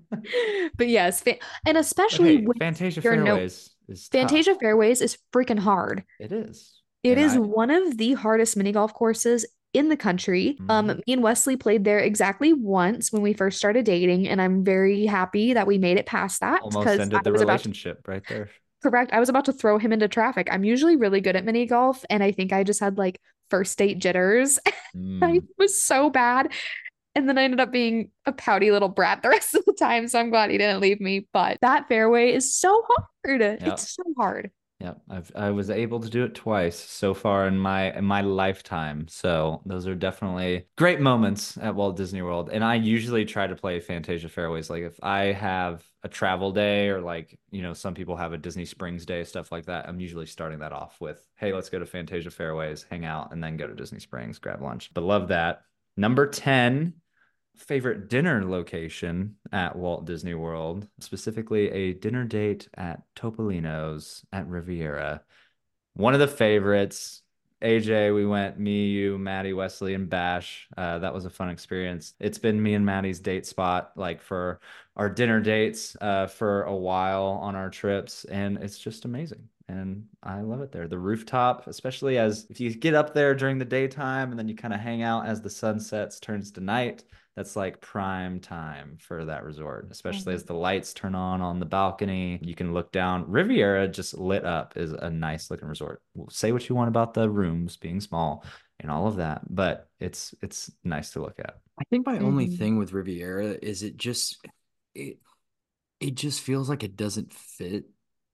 Speaker 4: But yes, fa- and
Speaker 2: But
Speaker 4: especially
Speaker 2: hey,
Speaker 4: with
Speaker 2: Fantasia
Speaker 4: your note,
Speaker 2: Fairways is tough.
Speaker 4: Fantasia Fairways is freaking hard.
Speaker 2: It is.
Speaker 4: It
Speaker 2: And
Speaker 4: is
Speaker 2: I,
Speaker 4: one of the hardest mini golf courses in the country. Um,
Speaker 2: mhm,
Speaker 4: me and Wesley played there exactly once when we first started dating, and I'm very happy that we made it past that
Speaker 2: almost
Speaker 4: because I
Speaker 2: ended the
Speaker 4: was about to,
Speaker 2: relationship right there.
Speaker 4: correct, I was about to throw him into traffic. I'm usually really good at mini golf, and I think I just had like first date jitters. I
Speaker 2: Mm.
Speaker 4: was so bad. And then I ended up being a pouty little brat the rest of the time. So I'm glad he didn't leave me. But that fairway is so hard.
Speaker 2: Yeah.
Speaker 4: It's so hard.
Speaker 2: Yeah, I've I was able to do it twice so far in my in my lifetime. So those are definitely great moments at Walt Disney World. And I usually try to play Fantasia Fairways. Like if I have a travel day or like, you know, some people have a Disney Springs day, stuff like that, I'm usually starting that off with, hey, let's go to Fantasia Fairways, hang out, and then go to Disney Springs, grab lunch. But love that. Number ten, favorite dinner location at Walt Disney World, specifically a dinner date at Topolino's at Riviera. One of the favorites. A J, we went, me, you, Maddie, Wesley, and Bash. Uh, that was a fun experience. It's been me and Maddie's date spot, like for our dinner dates, uh, for a while on our trips, and it's just amazing. And I love it there. The rooftop, especially as if you get up there during the daytime and then you kind of hang out as the sun sets, turns to night. That's like prime time for that resort, especially as
Speaker 4: Mhm.
Speaker 2: the lights turn on on the balcony. You can look down. Riviera just lit up is a nice looking resort. Say what you want about the rooms being small and all of that, but it's it's nice to look at.
Speaker 3: I think my only
Speaker 4: Mhm.
Speaker 3: thing with Riviera is it just it it just feels like it doesn't fit.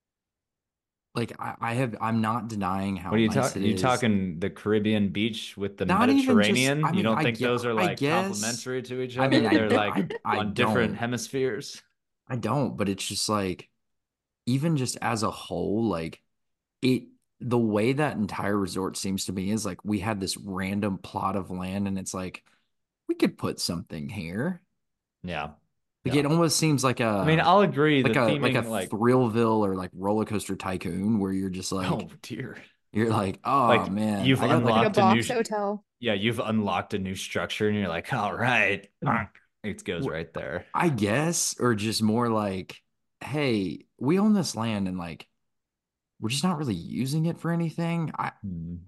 Speaker 3: Like I, I have I'm not denying how
Speaker 2: What are you
Speaker 3: nice
Speaker 2: talking?
Speaker 3: it
Speaker 2: You
Speaker 3: is.
Speaker 2: talking the Caribbean beach with the
Speaker 3: Not even just
Speaker 2: Mediterranean?
Speaker 3: I
Speaker 2: You
Speaker 3: mean
Speaker 2: don't
Speaker 3: I
Speaker 2: think
Speaker 3: get
Speaker 2: those are
Speaker 3: I
Speaker 2: like
Speaker 3: guess
Speaker 2: complementary to each
Speaker 3: I mean
Speaker 2: other?
Speaker 3: I
Speaker 2: They're
Speaker 3: d-
Speaker 2: like
Speaker 3: I I
Speaker 2: on different
Speaker 3: don't
Speaker 2: hemispheres.
Speaker 3: I don't but it's just like even just as a whole like it the way that entire resort seems to me is like we had this random plot of land and it's like we could put something here.
Speaker 2: Yeah.
Speaker 3: Like
Speaker 2: Yeah.
Speaker 3: it almost seems like
Speaker 2: I mean,
Speaker 3: a
Speaker 2: I'll agree. The
Speaker 3: like a like a
Speaker 2: theming, like,
Speaker 3: Thrillville or like Roller Coaster Tycoon where you're just like
Speaker 2: oh dear.
Speaker 3: you're like, oh
Speaker 2: Like
Speaker 3: man,
Speaker 2: you've
Speaker 3: I got like
Speaker 4: Like
Speaker 3: a
Speaker 4: a
Speaker 2: unlocked a new,
Speaker 4: box
Speaker 2: sh-
Speaker 4: hotel.
Speaker 2: yeah, you've unlocked a new structure and you're like, all right, it goes right there.
Speaker 3: I guess, or just more like, hey, we own this land and like we're just not really using it for anything. I
Speaker 2: Hmm.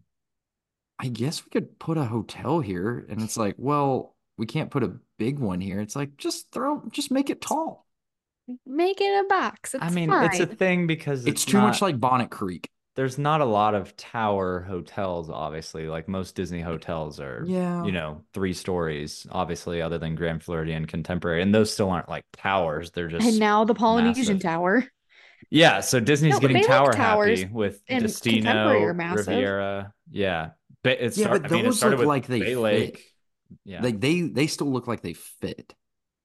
Speaker 3: I guess we could put a hotel here. And it's like, well, we can't put a big one here. It's like, just throw, just make it tall.
Speaker 4: Make it a box.
Speaker 2: I
Speaker 4: It's
Speaker 2: mean, it's a
Speaker 4: fine.
Speaker 2: thing because
Speaker 3: It's
Speaker 2: it's
Speaker 3: too much
Speaker 2: not,
Speaker 3: like Bonnet Creek.
Speaker 2: there's not a lot of tower hotels, obviously. Like most Disney hotels are, you
Speaker 3: Yeah.
Speaker 2: know, three stories, obviously, other than Grand Floridian Contemporary. And those still aren't like towers, they're
Speaker 4: And
Speaker 2: just
Speaker 4: now the Polynesian
Speaker 2: massive.
Speaker 4: Tower.
Speaker 2: Yeah, so Disney's
Speaker 4: No, but
Speaker 2: getting
Speaker 4: they look
Speaker 2: tower
Speaker 4: towers
Speaker 2: happy with
Speaker 4: and contemporary are
Speaker 2: Destino,
Speaker 4: massive.
Speaker 2: Riviera. Yeah. But it
Speaker 3: Yeah,
Speaker 2: start
Speaker 3: but
Speaker 2: I mean, it
Speaker 3: those
Speaker 2: started
Speaker 3: look
Speaker 2: with
Speaker 3: like they
Speaker 2: Bay
Speaker 3: fit.
Speaker 2: Lake. Yeah.
Speaker 3: Like they they still look like they fit.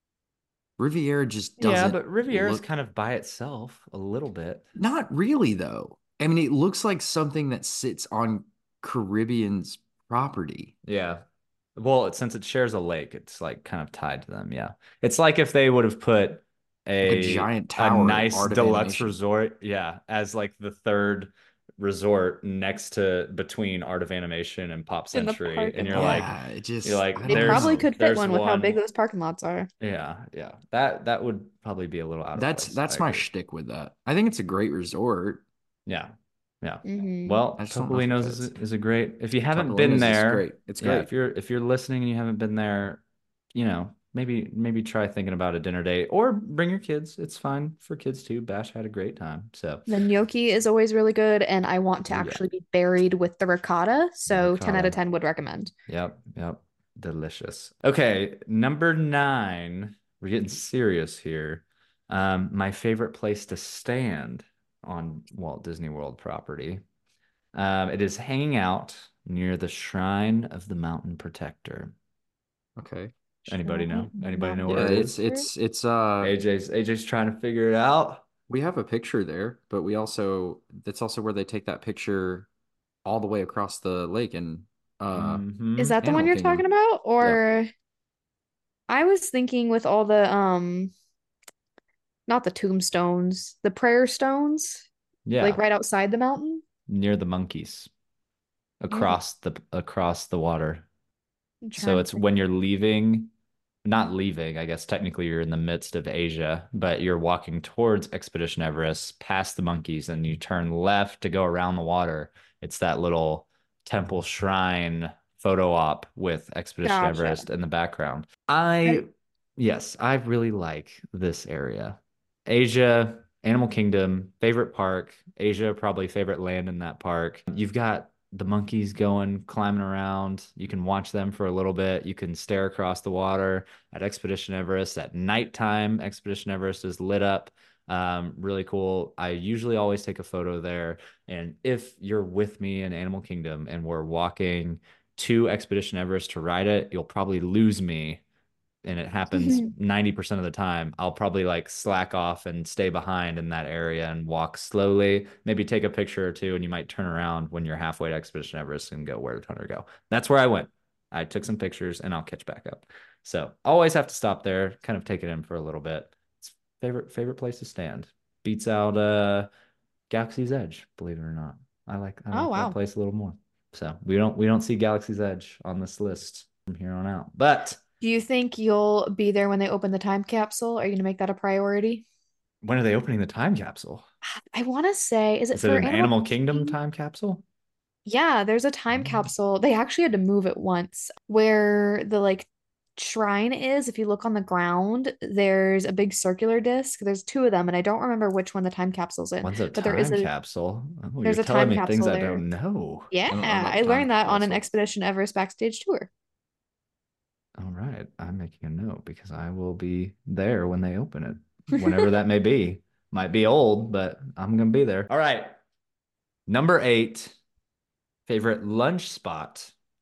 Speaker 3: Riviera just
Speaker 2: Yeah,
Speaker 3: doesn't
Speaker 2: but Riviera's
Speaker 3: look
Speaker 2: kind of by itself a little bit.
Speaker 3: not really though. I mean, it looks like something that sits on Caribbean's property.
Speaker 2: Yeah. Well, it, since it shares a lake, it's like kind of tied to them. Yeah. It's like if they would have put
Speaker 3: Like a
Speaker 2: a
Speaker 3: giant
Speaker 2: a
Speaker 3: tower at
Speaker 2: nice
Speaker 3: Art of
Speaker 2: deluxe
Speaker 3: Animation.
Speaker 2: resort, yeah, as like the third resort next to between Art of Animation and Pop
Speaker 4: In the
Speaker 2: Century. And
Speaker 4: parking
Speaker 2: you're
Speaker 4: lot.
Speaker 2: like,
Speaker 3: Yeah, it
Speaker 2: you're
Speaker 3: just
Speaker 2: like,
Speaker 3: I
Speaker 4: They
Speaker 3: don't
Speaker 2: there's
Speaker 4: probably
Speaker 3: know.
Speaker 4: could fit
Speaker 2: there's
Speaker 4: one with how big
Speaker 2: one.
Speaker 4: those parking lots are.
Speaker 2: Yeah, yeah. That that would probably be a little out of
Speaker 3: That's
Speaker 2: place. I
Speaker 3: that's my
Speaker 2: agree.
Speaker 3: shtick with that. I think it's a great resort.
Speaker 2: Yeah. Yeah.
Speaker 4: Hmm.
Speaker 2: Well,
Speaker 3: I just don't know if it
Speaker 2: Topolino's is
Speaker 3: fits.
Speaker 2: a, is a great. If you haven't been
Speaker 3: Topolino's is
Speaker 2: there,
Speaker 3: great. It's
Speaker 2: yeah,
Speaker 3: great.
Speaker 2: if you're if you're listening and you haven't been there, you know, maybe maybe try thinking about a dinner date or bring your kids. It's fine for kids too. Bash had a great time. So,
Speaker 4: The gnocchi is always really good, and I want to
Speaker 2: oh yeah,
Speaker 4: actually be buried with the ricotta.
Speaker 2: the
Speaker 4: So ten out of
Speaker 2: ricotta.
Speaker 4: ten would recommend.
Speaker 2: Yep, yep. Delicious. Okay, number nine. We're getting serious here. Um, my favorite place to stand on Walt Disney World property. Um, it is hanging out near the Shrine of the Mountain Protector.
Speaker 3: Okay.
Speaker 2: Anybody know?
Speaker 4: Shrine of the
Speaker 2: Anybody know
Speaker 4: Mountain
Speaker 2: where
Speaker 3: Yeah,
Speaker 2: it
Speaker 3: it's
Speaker 2: is?
Speaker 4: Protector.
Speaker 3: it's it's uh
Speaker 2: A J's A J's trying to figure it out.
Speaker 3: we have a picture there, but we also that's also where they take that picture all the way across the lake in uh
Speaker 4: Is
Speaker 2: Hmm.
Speaker 4: that the one
Speaker 3: Animal
Speaker 4: you're talking
Speaker 3: Kingdom.
Speaker 4: about?
Speaker 3: Yeah.
Speaker 4: Or I was thinking with all the um not the tombstones, the prayer stones, like
Speaker 2: Yeah,
Speaker 4: right outside the mountain.
Speaker 2: near the monkeys,
Speaker 4: Near the
Speaker 2: across the across the water.
Speaker 4: I'm
Speaker 2: So
Speaker 4: trying to
Speaker 2: it's
Speaker 4: think.
Speaker 2: when you're leaving, not leaving, I guess technically you're in the midst of Asia, but you're walking towards Expedition Everest, past the monkeys, and you turn left to go around the water. It's that little temple shrine photo op with Expedition
Speaker 4: Gotcha.
Speaker 2: Everest in the background.
Speaker 4: I,
Speaker 2: I, yes, I really like this area. Asia, Animal Kingdom, favorite park. Asia, probably favorite land in that park. You've got the monkeys going, climbing around. You can watch them for a little bit. You can stare across the water at Expedition Everest. At nighttime, Expedition Everest is lit up. Um, really cool. I usually always take a photo there. And if you're with me in Animal Kingdom and we're walking to Expedition Everest to ride it, you'll probably lose me and it happens ninety percent of the time, I'll probably like slack off and stay behind in that area and walk slowly, maybe take a picture or two, and you might turn around when you're halfway to Expedition Everest and go, where did Hunter go? That's where I went. I took some pictures and I'll catch back up. So always have to stop there, kind of take it in for a little bit. It's favorite favorite place to stand. Beats out uh Galaxy's Edge, believe it or not. I like I
Speaker 4: oh
Speaker 2: like that
Speaker 4: wow.
Speaker 2: place a little more. So we don't we don't see Galaxy's Edge on this list from here on out. But
Speaker 4: Do you think you'll be there when they open the time capsule? Are you gonna make that a priority?
Speaker 2: when are they opening the time capsule?
Speaker 4: I want to say, is it
Speaker 2: Is it
Speaker 4: for
Speaker 2: an
Speaker 4: Animal
Speaker 2: Animal Kingdom
Speaker 4: Kingdom?
Speaker 2: time capsule?
Speaker 4: Yeah, there's a time capsule. They actually had to move it once where the like shrine is. If you look on the ground, there's a big circular disc. There's two of them, and I don't remember which one the time capsule's in,
Speaker 2: What's a
Speaker 4: but there is
Speaker 2: time
Speaker 4: a
Speaker 2: capsule? Oh, you're
Speaker 4: there's a
Speaker 2: telling
Speaker 4: time
Speaker 2: me things
Speaker 4: capsule
Speaker 2: I
Speaker 4: there.
Speaker 2: don't know.
Speaker 4: Yeah,
Speaker 3: I don't know about
Speaker 4: I
Speaker 3: the time
Speaker 4: learned that on an
Speaker 3: capsule.
Speaker 4: Expedition Everest backstage tour.
Speaker 2: All right. I'm making a note because I will be there when they open it, whenever that may be. Might be old, but I'm going to be there. All right. Number eight, favorite lunch spot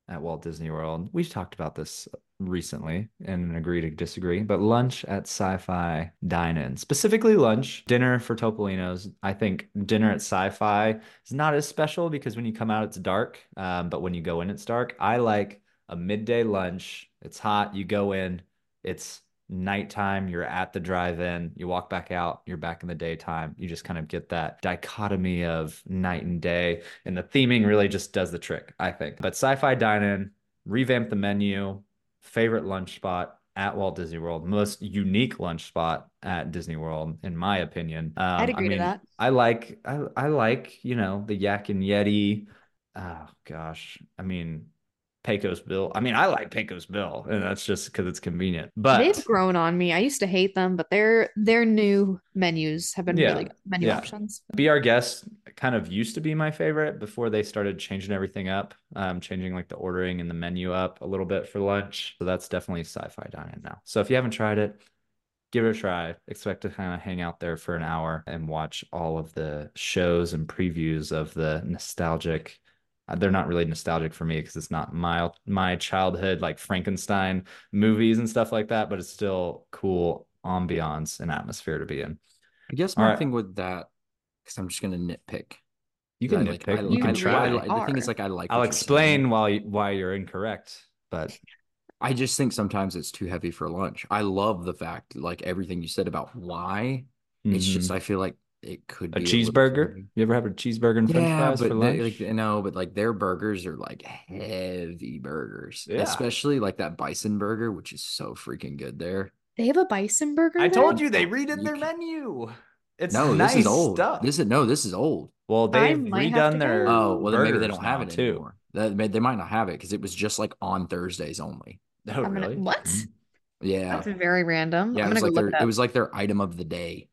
Speaker 2: at Walt Disney World. We've talked about this recently and agree to disagree, but lunch at Sci-Fi Dine-In, specifically lunch, dinner for Topolino's. I think dinner at Sci-Fi is not as special because when you come out, it's dark, um, but when you go in, it's dark. I like a midday lunch. It's hot. You go in, it's nighttime, you're at the drive-in, you walk back out, you're back in the daytime. You just kind of get that dichotomy of night and day. And the theming really just does the trick, I think. But Sci-Fi Dine-In, revamp the menu, favorite lunch spot at Walt Disney World, most unique lunch spot at Disney World, in my opinion. Um,
Speaker 4: I'd agree
Speaker 2: I
Speaker 4: to
Speaker 2: mean,
Speaker 4: that.
Speaker 2: I like I, I like, you know, the Yak and Yeti. Oh gosh. I mean, Pecos Bill. I mean, I like Pecos Bill, and that's just because it's convenient. But
Speaker 4: They've grown on me. I used to hate them, but their their new menus have been really
Speaker 2: yeah,
Speaker 4: good menu
Speaker 2: yeah.
Speaker 4: options.
Speaker 2: Be Our Guest kind of used to be my favorite before they started changing everything up, um, changing like the ordering and the menu up a little bit for lunch. So that's definitely Sci-Fi Dine-In now. So if you haven't tried it, give it a try. Expect to kind of hang out there for an hour and watch all of the shows and previews of the nostalgic. uh, They're not really nostalgic for me because it's not my my childhood like Frankenstein movies and stuff like that, but it's still cool ambiance and atmosphere to be in.
Speaker 3: I guess
Speaker 2: All
Speaker 3: my
Speaker 2: right,
Speaker 3: thing with that, because I'm just gonna nitpick.
Speaker 2: you
Speaker 3: 'Cause
Speaker 2: can
Speaker 3: I like I,
Speaker 2: nitpick. You
Speaker 3: I,
Speaker 2: can
Speaker 4: You
Speaker 2: try.
Speaker 3: I,
Speaker 4: really
Speaker 3: like the thing is
Speaker 4: are.
Speaker 3: like I like
Speaker 2: I'll
Speaker 3: what you're saying.
Speaker 2: explain why why you're incorrect, but
Speaker 3: I just think sometimes it's too heavy for lunch. I love the fact, like everything you said about why. It's just
Speaker 2: mhm.
Speaker 3: I feel like it could
Speaker 2: A
Speaker 3: be a little too
Speaker 2: cheeseburger.
Speaker 3: heavy.
Speaker 2: You ever have a cheeseburger and French
Speaker 3: Yeah,
Speaker 2: fries for
Speaker 3: but they, like
Speaker 2: lunch?
Speaker 3: no, but like their burgers are like heavy burgers,
Speaker 2: Yeah.
Speaker 3: especially like that bison burger, which is so freaking good there.
Speaker 4: They have a bison
Speaker 2: I
Speaker 4: burger there?
Speaker 2: told you they redid
Speaker 3: You
Speaker 2: their
Speaker 3: can,
Speaker 2: menu. It's
Speaker 3: no, this is
Speaker 2: nice
Speaker 3: old.
Speaker 2: stuff.
Speaker 3: This is no, this is old.
Speaker 2: Well,
Speaker 4: I
Speaker 2: they've
Speaker 4: might have to
Speaker 2: redone their
Speaker 3: Oh,
Speaker 4: go.
Speaker 3: well then maybe they
Speaker 2: burgers
Speaker 3: don't have
Speaker 2: now
Speaker 3: it
Speaker 2: too.
Speaker 3: anymore. That they might not have it because it was just like on Thursdays only.
Speaker 2: Oh,
Speaker 4: I'm gonna
Speaker 2: really?
Speaker 4: what?
Speaker 2: Mm.
Speaker 3: Yeah.
Speaker 4: That's very random.
Speaker 3: Yeah,
Speaker 4: I'm
Speaker 3: it
Speaker 4: gonna
Speaker 3: was
Speaker 4: go
Speaker 3: like
Speaker 4: look
Speaker 3: their
Speaker 4: it
Speaker 3: it
Speaker 4: up.
Speaker 3: was like their item of the day.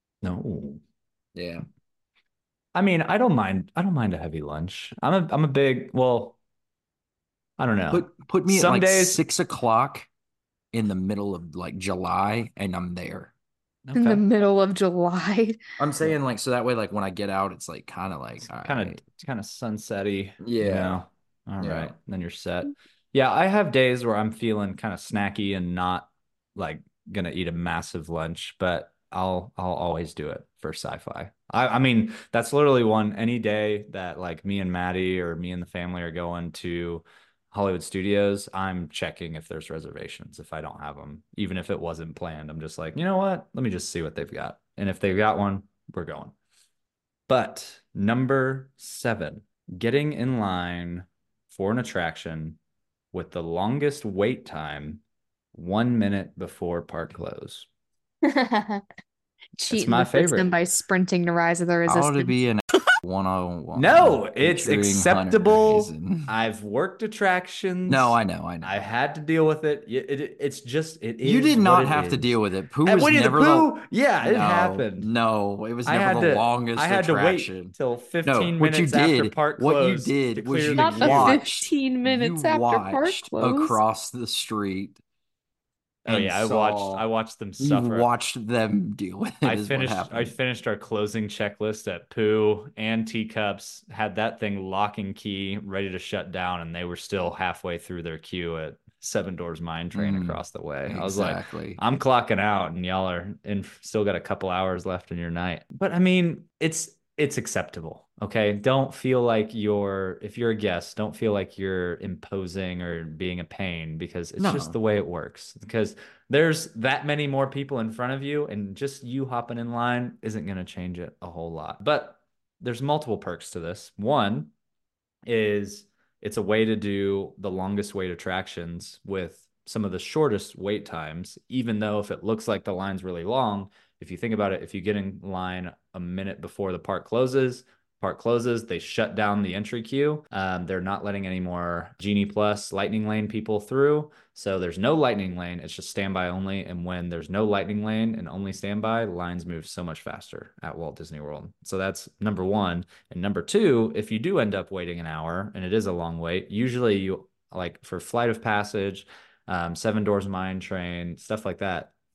Speaker 2: No.
Speaker 3: Yeah.
Speaker 2: I mean, I don't mind. I don't mind a heavy lunch. I'm a I'm a big, well, I don't know.
Speaker 3: Put put me at
Speaker 2: Some
Speaker 3: like
Speaker 2: days,
Speaker 3: six o'clock in the middle of like July and I'm there.
Speaker 4: In the
Speaker 2: okay.
Speaker 4: middle of July.
Speaker 3: I'm saying like so that way like when I get out it's like kind of like all
Speaker 2: Kind of
Speaker 3: right.
Speaker 2: kind of sunsetty, you
Speaker 3: Yeah.
Speaker 2: know. All
Speaker 3: Yeah.
Speaker 2: right, then you're set. Yeah, I have days where I'm feeling kind of snacky and not like gonna eat a massive lunch, but I'll I'll always do it for sci-fi. I I mean, that's literally one any day that like me and Maddie or me and the family are going to Hollywood Studios, I'm checking if there's reservations if I don't have them. Even if it wasn't planned, I'm just like, you know what? Let me just see what they've got. And if they've got one, we're going. But number seven, getting in line for an attraction with the longest wait time one minute before park close. It's
Speaker 4: Cheating
Speaker 2: my
Speaker 4: the system
Speaker 2: favorite.
Speaker 4: by sprinting to Rise of the
Speaker 3: I ought to
Speaker 4: Resistance.
Speaker 3: be an one oh one
Speaker 2: No, it's
Speaker 3: featuring Hunter
Speaker 2: acceptable.
Speaker 3: Hazen.
Speaker 2: I've worked attractions.
Speaker 3: No, I know, I know.
Speaker 2: I had to deal with it. It, it- it's just it is
Speaker 3: You did
Speaker 2: what
Speaker 3: not
Speaker 2: it
Speaker 3: have to
Speaker 2: is.
Speaker 3: deal with it. Pooh
Speaker 2: At
Speaker 3: was
Speaker 2: Winnie the
Speaker 3: never
Speaker 2: Pooh, yeah, it
Speaker 3: no,
Speaker 2: happened.
Speaker 3: No, it was
Speaker 2: I
Speaker 3: never
Speaker 2: had
Speaker 3: the
Speaker 2: to
Speaker 3: longest
Speaker 2: I had to
Speaker 3: attraction.
Speaker 2: wait till
Speaker 3: No,
Speaker 2: fifteen
Speaker 3: what you
Speaker 2: minutes after
Speaker 3: did,
Speaker 2: park
Speaker 3: what you
Speaker 2: closed to
Speaker 3: did was
Speaker 2: clear
Speaker 3: you
Speaker 2: the
Speaker 4: Not the
Speaker 2: queue.
Speaker 3: watched,
Speaker 4: fifteen minutes
Speaker 3: you
Speaker 4: after park
Speaker 3: watched
Speaker 4: close.
Speaker 3: across the street
Speaker 2: Oh
Speaker 3: and
Speaker 2: yeah, I watched
Speaker 3: saw
Speaker 2: I watched them
Speaker 3: you
Speaker 2: suffer.
Speaker 3: watched them deal with it
Speaker 2: I
Speaker 3: is what
Speaker 2: finished I
Speaker 3: happened.
Speaker 2: finished our closing checklist at Pooh and Teacups, had that thing lock and key ready to shut down, and they were still halfway through their queue at Seven Doors Mine Train
Speaker 3: Mm,
Speaker 2: across the way. I was like,
Speaker 3: exactly.
Speaker 2: I'm clocking out and y'all are in still got a couple hours left in your night. But I mean, it's it's acceptable. Okay. Don't feel like you're if you're a guest, don't feel like you're imposing or being a pain because it's just
Speaker 3: No.
Speaker 2: the way it works. Because there's that many more people in front of you, and just you hopping in line isn't going to change it a whole lot. But there's multiple perks to this. One is it's a way to do the longest wait attractions with some of the shortest wait times, even though if it looks like the line's really long, if you think about it, if you get in line a minute before the park closes, park closes, they shut down the entry queue. Um, they're not letting any more Genie Plus Lightning Lane people through. So there's no Lightning Lane. It's just standby only. And when there's no Lightning Lane and only standby, lines move so much faster at Walt Disney World. So that's number one. And number two, if you do end up waiting an hour and it is a long wait, usually you like for Flight of Passage, um, Seven Doors Mine Train, stuff like that,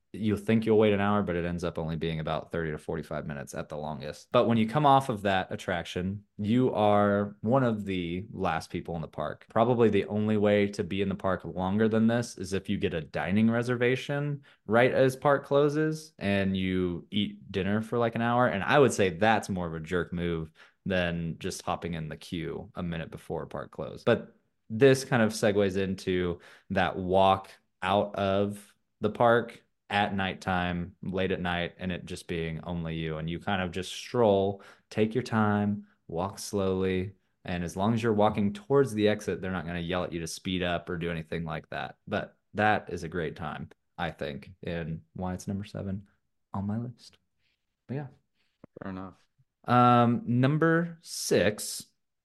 Speaker 2: you think you'll wait an hour, but it ends up only being about thirty to forty-five minutes at the longest. But when you come off of that attraction, you are one of the last people in the park. Probably the only way to be in the park longer than this is if you get a dining reservation right as park closes and you eat dinner for like an hour. And I would say that's more of a jerk move than just hopping in the queue a minute before park close. But this kind of segues into that walk out of the park at nighttime, late at night, and it just being only you. And you kind of just stroll, take your time, walk slowly. And as long as you're walking towards the exit, they're not going to yell at you to speed up or do anything like that. But that is a great time, I think, and why it's number seven on my list. But yeah.
Speaker 3: Fair enough.
Speaker 2: Um, number six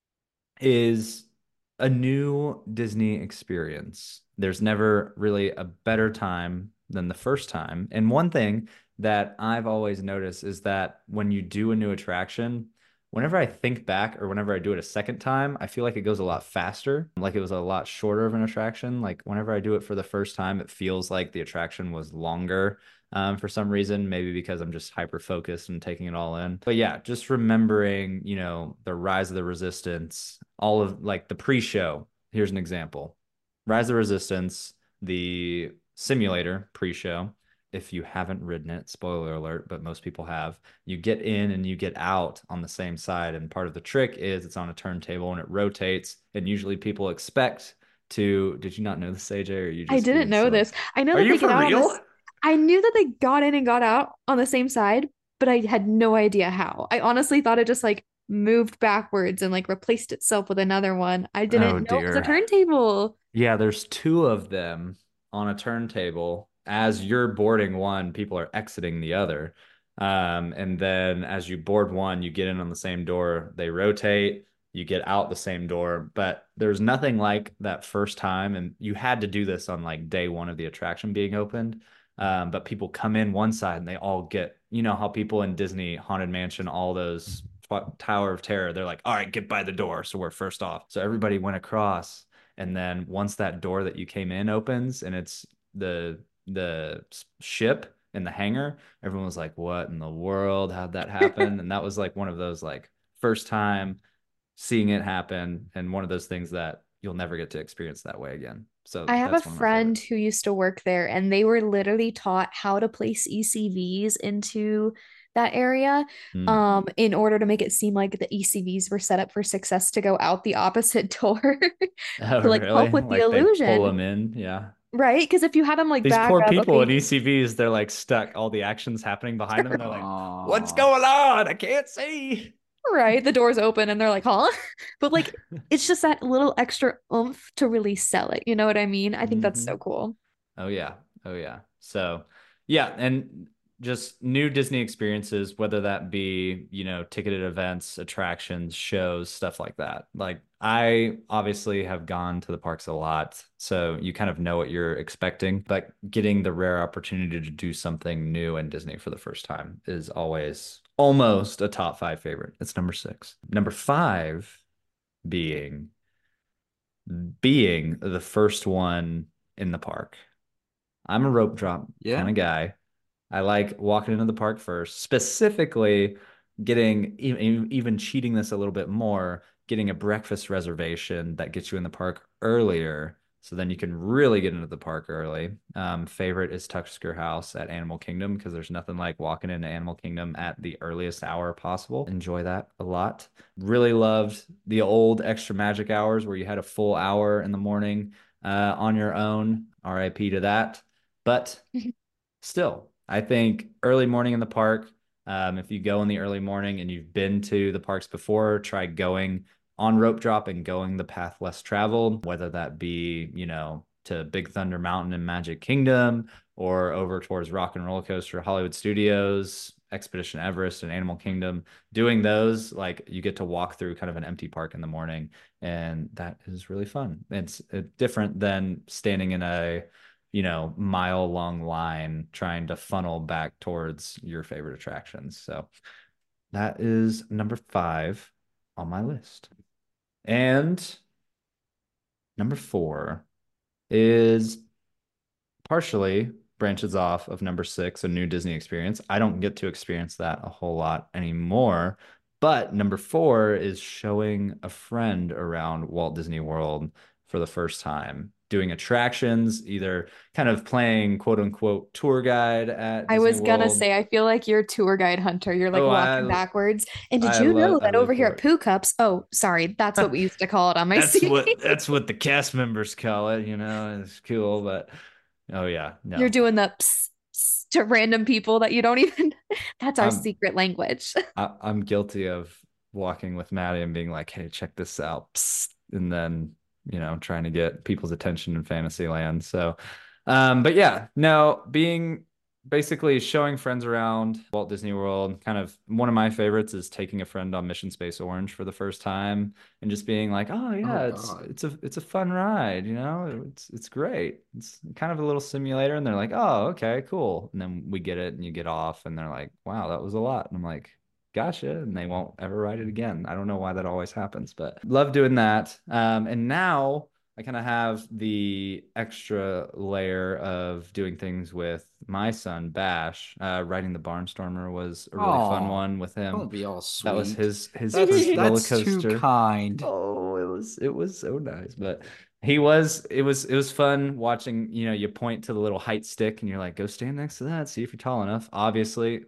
Speaker 2: is a new Disney experience. There's never really a better time than the first time. And one thing that I've always noticed is that when you do a new attraction, whenever I think back or whenever I do it a second time, I feel like it goes a lot faster. Like it was a lot shorter of an attraction. Like whenever I do it for the first time, it feels like the attraction was longer um, for some reason, maybe because I'm just hyper focused and taking it all in. But yeah, just remembering, you know, the Rise of the Resistance, all of like the pre-show. Here's an example. Rise of the Resistance, the simulator pre-show. If you haven't ridden it, spoiler alert, but most people have, you get in and you get out on the same side. And part of the trick is it's on a turntable and it rotates. And usually people expect to, did you not know this, A J, or you
Speaker 4: I
Speaker 2: just
Speaker 4: didn't
Speaker 2: being
Speaker 4: know
Speaker 2: silly?
Speaker 4: this. I know
Speaker 2: Are
Speaker 4: that
Speaker 2: you
Speaker 4: they get
Speaker 2: for
Speaker 4: out on
Speaker 2: real?
Speaker 4: this. I knew that they got in and got out on the same side, but I had no idea how. I honestly thought it just like moved backwards and like replaced itself with another one. I
Speaker 2: Oh
Speaker 4: didn't know it was a
Speaker 2: dear.
Speaker 4: turntable.
Speaker 2: Yeah, there's two of them on a turntable. As you're boarding one, people are exiting the other. Um, and then as you board one, you get in on the same door, they rotate, you get out the same door. But there's nothing like that first time. And you had to do this on like day one of the attraction being opened. Um, but people come in one side and they all get, you know, how people in Disney Haunted Mansion, all those Tower of Terror, they're like, all right, get by the door. So we're first off. So everybody went across. And then once that door that you came in opens and it's the the ship in the hangar, everyone was like, what in the world? How'd that happen? And that was like one of those like first time seeing it happen and one of those things that you'll never get to experience that way again. So
Speaker 4: I have a
Speaker 2: that's one of my
Speaker 4: friend
Speaker 2: favorites.
Speaker 4: who used to work there, and they were literally taught how to place E C Vs into that area,
Speaker 2: Hmm.
Speaker 4: um, in order to make it seem like the E C Vs were set up for success to go out the opposite door
Speaker 2: Oh,
Speaker 4: to like
Speaker 2: really?
Speaker 4: help with the
Speaker 2: Like they pull
Speaker 4: illusion,
Speaker 2: them in? Yeah.
Speaker 4: right? Because if you had them like
Speaker 2: These
Speaker 4: back
Speaker 2: poor
Speaker 4: up,
Speaker 2: people in
Speaker 4: okay,
Speaker 2: E C Vs, they're like stuck. All the action's happening behind them. They're like, what's
Speaker 3: Oh,
Speaker 2: going on? I can't see.
Speaker 4: right, the door's open and they're like, huh? But like, it's just that little extra oomph to really sell it. You know what I mean? I think that's
Speaker 2: Hmm.
Speaker 4: so cool.
Speaker 2: Oh yeah. Oh yeah. So yeah, and just new Disney experiences, whether that be, you know, ticketed events, attractions, shows, stuff like that. Like I obviously have gone to the parks a lot, so you kind of know what you're expecting, but getting the rare opportunity to do something new in Disney for the first time is always almost a top five favorite. It's number six. Number five being being the first one in the park. I'm a rope drop kind
Speaker 3: yeah.
Speaker 2: of guy. I like walking into the park first, specifically getting even, even cheating this a little bit more, getting a breakfast reservation that gets you in the park earlier. So then you can really get into the park early. Um, favorite is Tusker House at Animal Kingdom because there's nothing like walking into Animal Kingdom at the earliest hour possible. Enjoy that a lot. Really loved the old extra magic hours where you had a full hour in the morning uh, on your own. R I P to that. But still, I think early morning in the park, um, if you go in the early morning and you've been to the parks before, try going on rope drop and going the path less traveled, whether that be, you know, to Big Thunder Mountain and Magic Kingdom or over towards Rock and Roller Coaster, Hollywood Studios, Expedition Everest, and Animal Kingdom. Doing those, like you get to walk through kind of an empty park in the morning, and that is really fun. It's, it's different than standing in a you know, mile long line trying to funnel back towards your favorite attractions. So that is number five on my list. And number four is partially branches off of number six, a new Disney experience. I don't get to experience that a whole lot anymore. But number four is showing a friend around Walt Disney World for the first time, doing attractions, either kind of playing quote unquote tour guide at
Speaker 4: I
Speaker 2: Disney
Speaker 4: was gonna
Speaker 2: World.
Speaker 4: say, I feel like you're a tour guide hunter. You're like
Speaker 2: Oh,
Speaker 4: walking
Speaker 2: I
Speaker 4: backwards. And did
Speaker 2: I
Speaker 4: you
Speaker 2: love
Speaker 4: know
Speaker 2: I
Speaker 4: that
Speaker 2: live
Speaker 4: over here
Speaker 2: for
Speaker 4: at
Speaker 2: it.
Speaker 4: Pooh Cups? Oh, sorry, that's what we used to call it on my
Speaker 2: That's
Speaker 4: C
Speaker 2: what
Speaker 4: V.
Speaker 2: that's what the cast members call it, you know. It's cool, but oh yeah,
Speaker 4: You're
Speaker 2: no.
Speaker 4: doing the psst, psst to random people that you don't even. That's our
Speaker 2: I'm
Speaker 4: secret language.
Speaker 2: I, I'm guilty of walking with Maddie and being like, "Hey, check this out," Psst, and then you know trying to get people's attention in Fantasyland. So, um, but yeah, no, being basically showing friends around Walt Disney World. Kind of one of my favorites is taking a friend on Mission Space Orange for the first time and just being like, "Oh
Speaker 3: Oh
Speaker 2: yeah, it's
Speaker 3: God.
Speaker 2: it's a it's a fun ride, you know, it's it's great. It's kind of a little simulator." And they're like, "Oh, okay, cool." And then we get it, and you get off, and they're like, "Wow, that was a lot." And I'm like, gotcha, and they won't ever write it again. I don't know why that always happens, but love doing that. Um, and now I kind of have the extra layer of doing things with my son Bash. Uh, riding the Barnstormer was a really fun
Speaker 3: Oh,
Speaker 2: one with him.
Speaker 3: don't be all
Speaker 2: That was
Speaker 3: sweet.
Speaker 2: his his
Speaker 3: That's
Speaker 2: first roller
Speaker 3: that's too
Speaker 2: coaster.
Speaker 3: kind.
Speaker 2: Oh, it was it was so nice, but he was it was it was fun watching. You know, you point to the little height stick and you're like, go stand next to that, see if you're tall enough. Obviously,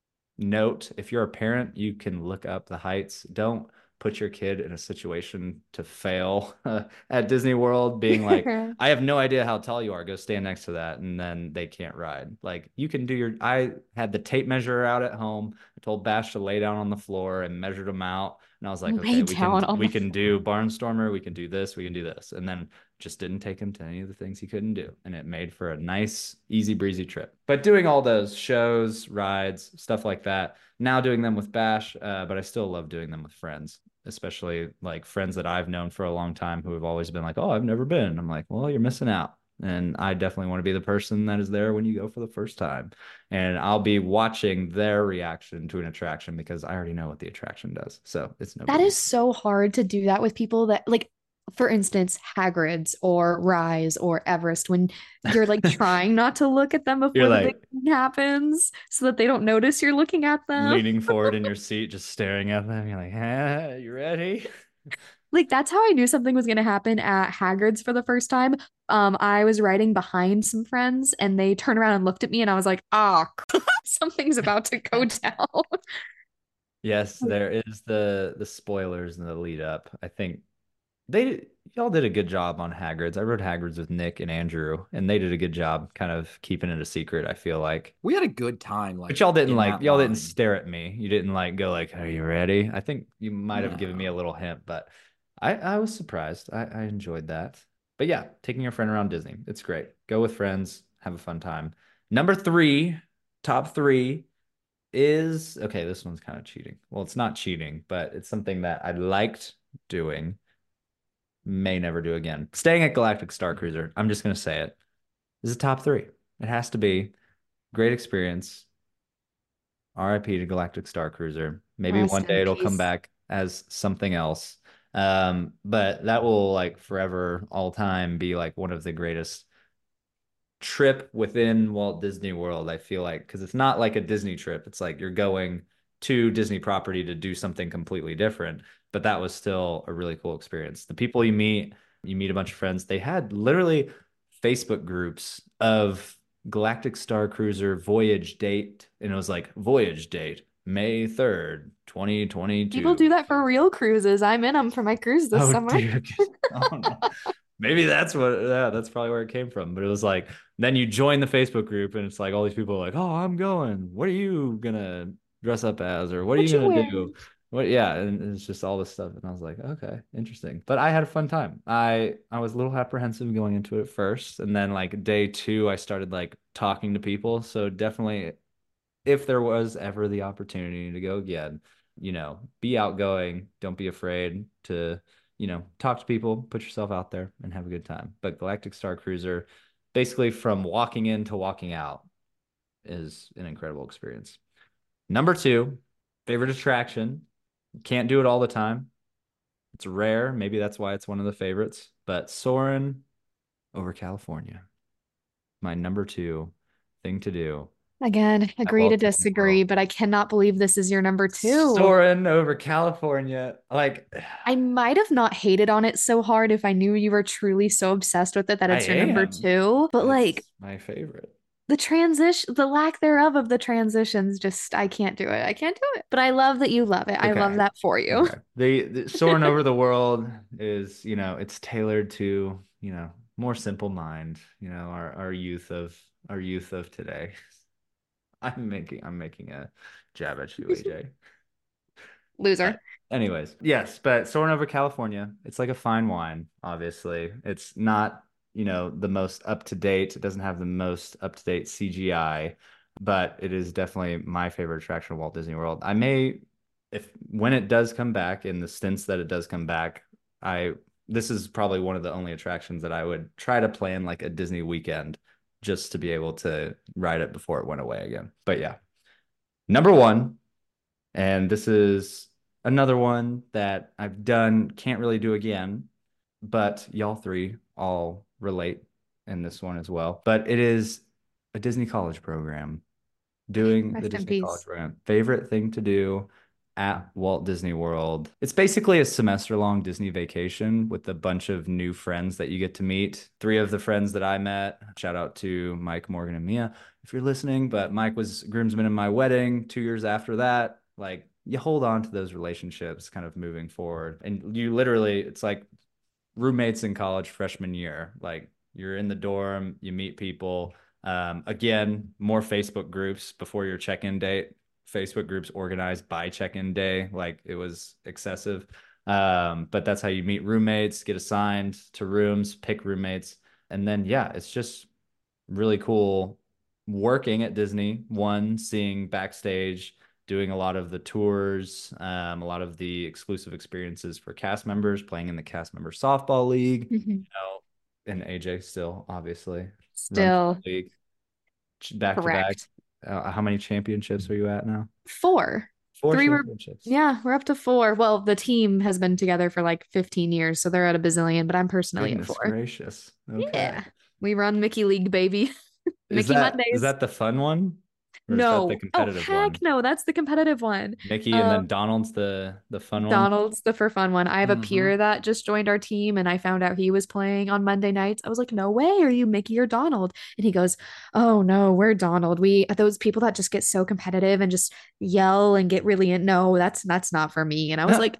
Speaker 2: note, if you're a parent, you can look up the heights. Don't put your kid in a situation to fail at Disney World, being like, I have no idea how tall you are. Go stand next to that. And then they can't ride. Like, you can do your, I had the tape measure out at home. I told Bash to lay down on the floor and measured them out. And I was like,
Speaker 4: Lay
Speaker 2: okay, we can,
Speaker 4: down on
Speaker 2: we
Speaker 4: the
Speaker 2: can
Speaker 4: floor.
Speaker 2: do Barnstormer. We can do this. We can do this. And then just didn't take him to any of the things he couldn't do. And it made for a nice, easy breezy trip. But doing all those shows, rides, stuff like that, now doing them with Bash, uh, but I still love doing them with friends, especially like friends that I've known for a long time who have always been like, "Oh, I've never been." I'm like, "Well, you're missing out." And I definitely want to be the person that is there when you go for the first time. And I'll be watching their reaction to an attraction because I already know what the attraction does. So it's no
Speaker 4: That
Speaker 2: biggie.
Speaker 4: is so hard to do that with people that like, for instance, Hagrid's or Rise or Everest, when you're like trying not to look at them
Speaker 2: You're
Speaker 4: before the big
Speaker 2: like
Speaker 4: thing happens so that they don't notice you're looking at them.
Speaker 2: leaning forward in your seat, just staring at them. You're like, "Ah, you ready?"
Speaker 4: Like that's how I knew something was going to happen at Hagrid's for the first time. Um, I was riding behind some friends and they turned around and looked at me and I was like, ah, something's about to go down.
Speaker 2: Yes, there is the the spoilers and the lead up. I think they y'all did a good job on Hagrid's. I rode Hagrid's with Nick and Andrew, and they did a good job kind of keeping it a secret, I feel like.
Speaker 3: We had a good time,
Speaker 2: But
Speaker 3: like
Speaker 2: y'all didn't
Speaker 3: in
Speaker 2: like
Speaker 3: that
Speaker 2: y'all didn't
Speaker 3: line.
Speaker 2: stare at me. You didn't like go like, "Are you ready?" I think you might have given me a
Speaker 3: No.
Speaker 2: little hint, but I I was surprised. I I enjoyed that. But yeah, taking your friend around Disney, it's great. Go with friends, have a fun time. Number three, top three is okay. This one's kind of cheating. Well, it's not cheating, but it's something that I liked doing, may never do again. Staying at Galactic Star Cruiser, I'm just gonna say it. This is top three. It has to be great experience. R I P to Galactic Star Cruiser. Maybe one
Speaker 4: Rest in
Speaker 2: day it'll come
Speaker 4: peace.
Speaker 2: back as something else. Um, but that will like forever, all time, be like one of the greatest trip within Walt Disney World, I feel like, because it's not like a Disney trip. It's like you're going to Disney property to do something completely different. But that was still a really cool experience. The people you meet, you meet a bunch of friends. They had literally Facebook groups of Galactic Star Cruiser voyage date, and it was like voyage date May third,
Speaker 4: People
Speaker 2: twenty twenty-two.
Speaker 4: do that for real cruises. I'm in them for my cruise this
Speaker 2: Oh
Speaker 4: summer.
Speaker 2: dear. Oh no. Maybe that's what, yeah, that's probably where it came from. But it was like, then you join the Facebook group and it's like all these people are like, "Oh, I'm going. What are you gonna dress up as? Or what are you
Speaker 4: What you
Speaker 2: gonna
Speaker 4: wearing?
Speaker 2: do?" What, yeah, and it's just all this stuff. And I was like, okay, interesting. But I had a fun time. I I was a little apprehensive going into it at first. And then like day two, I started like talking to people. So definitely if there was ever the opportunity to go again, you know, be outgoing. Don't be afraid to, you know, talk to people, put yourself out there and have a good time. But Galactic Star Cruiser, basically from walking in to walking out, is an incredible experience. Number two, favorite attraction. Can't do it all the time. It's rare. Maybe that's why it's one of the favorites. But Soarin' over California, my number two thing to do
Speaker 4: Again,
Speaker 2: at
Speaker 4: agree to
Speaker 2: Walt Disney
Speaker 4: disagree,
Speaker 2: World.
Speaker 4: but I cannot believe this is your number two.
Speaker 2: Soaring over California. Like,
Speaker 4: I might have not hated on it so hard if I knew you were truly so obsessed with it that
Speaker 2: I
Speaker 4: it's your number
Speaker 2: am.
Speaker 4: two. But like
Speaker 2: It's my favorite.
Speaker 4: the transition, the lack thereof of the transitions, just I can't do it. I can't do it. But I love that you love it. I love
Speaker 2: Okay.
Speaker 4: that for you.
Speaker 2: Okay. The, the soaring over the world is, you know, it's tailored to, you know, more simple mind, you know, our, our youth of our youth of today. I'm making I'm making a jab at you, A J. But
Speaker 4: Loser.
Speaker 2: anyways, yes, but soaring over California, it's like a fine wine, obviously. It's not, you know, the most up to date. It doesn't have the most up to date C G I, but it is definitely my favorite attraction of Walt Disney World. I may, if when it does come back, in the stints that it does come back, I this is probably one of the only attractions that I would try to plan like a Disney weekend just to be able to ride it before it went away again. But yeah, number one, and this is another one that I've done, can't really do again, but y'all three all relate in this one as well. But it is a Disney college program. Doing the
Speaker 4: Rest in
Speaker 2: Disney college
Speaker 4: peace.
Speaker 2: program. Favorite thing to do at Walt Disney World. It's basically a semester long Disney vacation with a bunch of new friends that you get to meet. Three of the friends that I met, shout out to Mike, Morgan, and Mia if you're listening, but Mike was groomsman in my wedding two years after that. Like, you hold on to those relationships kind of moving forward. And you literally, it's like roommates in college freshman year. Like, you're in the dorm, you meet people. Um, again, more Facebook groups before your check-in date. Facebook groups organized by check-in day. Like, it was excessive. Um, but that's how you meet roommates, get assigned to rooms, pick roommates. And then, yeah, it's just really cool working at Disney. One, seeing backstage, doing a lot of the tours, um, a lot of the exclusive experiences for cast members, playing in the cast member softball league, you
Speaker 4: Mhm.
Speaker 2: know, and A J still obviously run for
Speaker 4: Still
Speaker 2: the league back to back.
Speaker 4: correct.
Speaker 2: Uh, how many championships are you at now?
Speaker 4: Four.
Speaker 2: Four
Speaker 4: Three were,
Speaker 2: championships.
Speaker 4: yeah, we're up to four. Well, the team has been together for like fifteen years, so they're at a bazillion, but I'm personally at
Speaker 2: Goodness
Speaker 4: four.
Speaker 2: gracious. Okay.
Speaker 4: Yeah. We run Mickey League, baby.
Speaker 2: Is
Speaker 4: Mickey
Speaker 2: that is
Speaker 4: Mondays.
Speaker 2: that the fun one? Or is that the
Speaker 4: No. Oh,
Speaker 2: competitive one?
Speaker 4: heck no. That's the competitive one.
Speaker 2: Mickey and
Speaker 4: Um,
Speaker 2: then Donald's the the fun one?
Speaker 4: Donald's the for fun one. I have a
Speaker 3: Mm-hmm.
Speaker 4: peer that just joined our team and I found out he was playing on Monday nights. I was like, no way, are you Mickey or Donald? And he goes, oh no, we're Donald. We those people that just get so competitive and just yell and get really in. No, that's that's not for me. And I was like,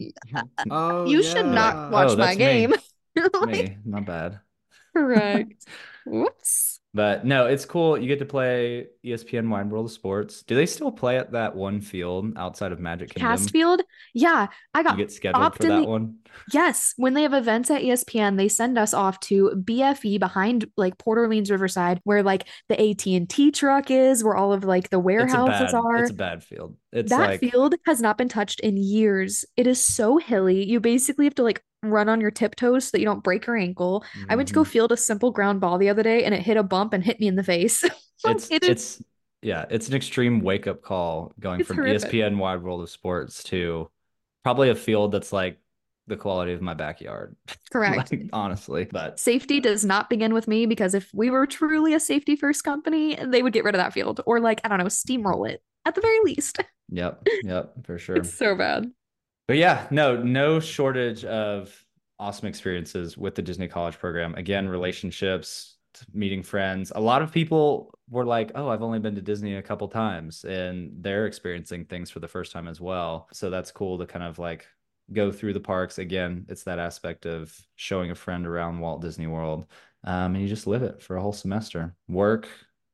Speaker 3: Oh
Speaker 4: you should not
Speaker 3: yeah.
Speaker 2: Oh,
Speaker 4: watch my
Speaker 2: that's me.
Speaker 4: game.
Speaker 2: It's
Speaker 4: Like,
Speaker 2: me. Not bad.
Speaker 4: correct. Whoops.
Speaker 2: But no, it's cool. You get to play E S P N Wide World of Sports. Do they still play at that one field outside of Magic Kingdom?
Speaker 4: Castfield. Yeah, I
Speaker 2: You
Speaker 4: got
Speaker 2: get scheduled
Speaker 4: popped
Speaker 2: for
Speaker 4: in
Speaker 2: that
Speaker 4: the
Speaker 2: one?
Speaker 4: yes, when they have events at E S P N, they send us off to B F E behind like Port Orleans Riverside, where like the A T and T truck is, where all of like the
Speaker 2: It's a
Speaker 4: warehouses
Speaker 2: bad, it's
Speaker 4: are.
Speaker 2: a bad field. It's
Speaker 4: That
Speaker 2: like,
Speaker 4: field has not been touched in years. It is so hilly. You basically have to like run on your tiptoes so that you don't break your ankle. I went to go
Speaker 2: mhm.
Speaker 4: field a simple ground ball the other day and it hit a bump and hit me in the face. Like,
Speaker 2: It's
Speaker 4: it is
Speaker 2: it's yeah, it's an extreme wake up call going
Speaker 4: it's
Speaker 2: from
Speaker 4: horrific.
Speaker 2: E S P N Wide World of Sports to probably a field that's like the quality of my backyard.
Speaker 4: Correct.
Speaker 2: Like, honestly, but
Speaker 4: Safety does not begin with me because if we were truly a safety first company, they would get rid of that field or like, I don't know, steamroll it at the very least.
Speaker 2: yep, yep, for sure.
Speaker 4: It's so bad.
Speaker 2: But yeah, no, no shortage of awesome experiences with the Disney College Program. Again, relationships, meeting friends. A lot of people were like, "Oh, I've only been to Disney a couple times," and they're experiencing things for the first time as well. So that's cool to kind of like go through the parks. Again, it's that aspect of showing a friend around Walt Disney World, um, and you just live it for a whole semester. Work,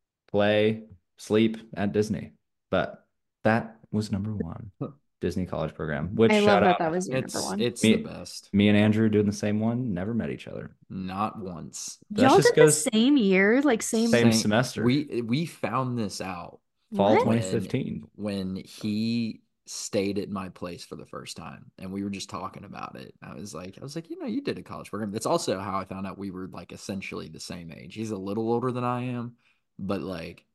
Speaker 2: play, sleep at Disney. But that was number one. Disney College Program, which
Speaker 4: I love
Speaker 2: shout
Speaker 4: that
Speaker 2: out
Speaker 4: that was your number
Speaker 3: It's
Speaker 4: one.
Speaker 3: it's the
Speaker 2: me,
Speaker 3: best.
Speaker 2: me and Andrew doing the same one, never met each other.
Speaker 3: Not once.
Speaker 2: That
Speaker 4: Y'all
Speaker 2: just
Speaker 4: did the
Speaker 2: goes
Speaker 4: same year, like same.
Speaker 2: same
Speaker 3: Same.
Speaker 2: semester,
Speaker 3: We we found this out
Speaker 2: fall
Speaker 4: What?
Speaker 3: when
Speaker 2: twenty fifteen.
Speaker 3: when he stayed at my place for the first time and we were just talking about it. I was like, I was like, you know, you did a college program. That's also how I found out we were like essentially the same age. He's a little older than I am, but like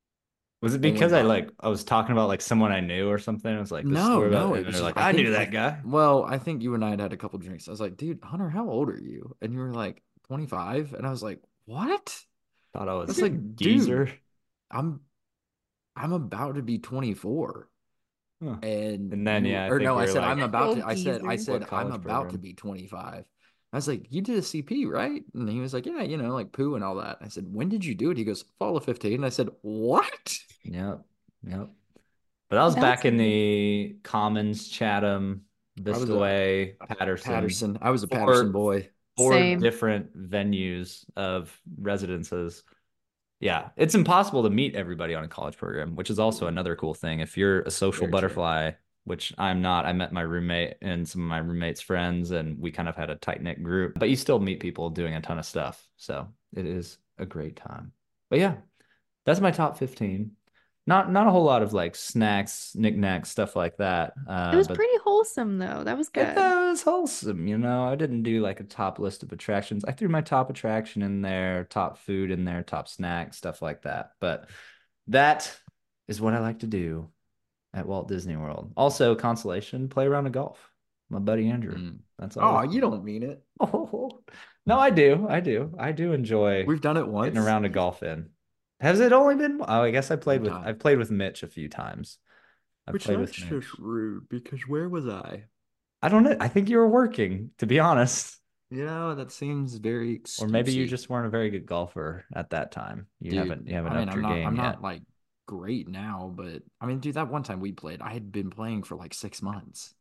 Speaker 2: Was it
Speaker 3: when we
Speaker 2: because I
Speaker 3: got
Speaker 2: like I was talking about like someone I knew or something? I was like this
Speaker 3: no,
Speaker 2: story about,
Speaker 3: no,
Speaker 2: and
Speaker 3: it was
Speaker 2: they're
Speaker 3: just
Speaker 2: like,
Speaker 3: I
Speaker 2: I
Speaker 3: think
Speaker 2: knew
Speaker 3: I,
Speaker 2: that guy.
Speaker 3: well, I think you and I had had a couple drinks. I was like, dude, Hunter, how old are you? And you were like twenty-five, and I was like, what?
Speaker 2: Thought I was
Speaker 3: That's like,
Speaker 2: a
Speaker 3: dude,
Speaker 2: geezer.
Speaker 3: I'm I'm about to be twenty-four.
Speaker 2: Huh.
Speaker 3: And
Speaker 2: And then,
Speaker 3: you
Speaker 2: yeah, I
Speaker 3: or
Speaker 2: think
Speaker 3: no, I
Speaker 2: you're
Speaker 3: said
Speaker 2: like,
Speaker 3: I'm about
Speaker 4: Little
Speaker 3: to I said I
Speaker 4: geezer.
Speaker 3: said
Speaker 2: what
Speaker 3: I'm
Speaker 2: college
Speaker 3: about to
Speaker 2: program?
Speaker 3: be twenty-five. I was like, you did a C P, right? And he was like, yeah, you know, like poo and all that. I said, when did you do it? He goes, fall of fifteen. And I said, what?
Speaker 2: Yep. Yep. But I was
Speaker 4: That's
Speaker 2: back in
Speaker 4: neat.
Speaker 2: the Commons, Chatham,
Speaker 3: I was a,
Speaker 2: Vistaway,
Speaker 3: a
Speaker 2: Patterson,
Speaker 3: Patterson. I was a Patterson
Speaker 2: four
Speaker 3: boy.
Speaker 2: four
Speaker 4: Same.
Speaker 2: different venues of residences. Yeah, it's impossible to meet everybody on a college program, which is also another cool thing. If you're a social
Speaker 3: Very true.
Speaker 2: butterfly, which I'm not, I met my roommate and some of my roommate's friends, and we kind of had a tight-knit group, but you still meet people doing a ton of stuff. So it is a great time. But yeah, that's my top fifteen. Not not a whole lot of like snacks, knickknacks, stuff like that.
Speaker 4: It
Speaker 2: Uh,
Speaker 4: was
Speaker 2: but
Speaker 4: pretty wholesome though. That was
Speaker 2: it
Speaker 4: good.
Speaker 2: was wholesome, you know. I didn't do like a top list of attractions. I threw my top attraction in there, top food in there, top snack, stuff like that. But that is what I like to do at Walt Disney World. Also, consolation, play around of golf. My buddy Andrew.
Speaker 3: Mm.
Speaker 2: That's
Speaker 3: Oh,
Speaker 2: always
Speaker 3: you
Speaker 2: fun.
Speaker 3: don't mean it.
Speaker 2: Oh, no, I do. I do. I do enjoy
Speaker 3: We've done it
Speaker 2: getting
Speaker 3: once.
Speaker 2: around a golf in. Has it only been? Oh, I guess I played
Speaker 3: One
Speaker 2: with
Speaker 3: time.
Speaker 2: I've played with Mitch a few times. I've
Speaker 3: Which
Speaker 2: played with
Speaker 3: that's just
Speaker 2: Mitch.
Speaker 3: rude because where was I?
Speaker 2: I don't know. I think you were working, to be honest.
Speaker 3: You know, that seems very
Speaker 2: Or maybe you
Speaker 3: excusey.
Speaker 2: just weren't a very good golfer at that time. You haven't
Speaker 3: Dude,
Speaker 2: you haven't
Speaker 3: I mean,
Speaker 2: upped
Speaker 3: I'm
Speaker 2: your
Speaker 3: not I'm
Speaker 2: game
Speaker 3: not
Speaker 2: yet.
Speaker 3: like great now, but I mean, dude, that one time we played, I had been playing for like six months.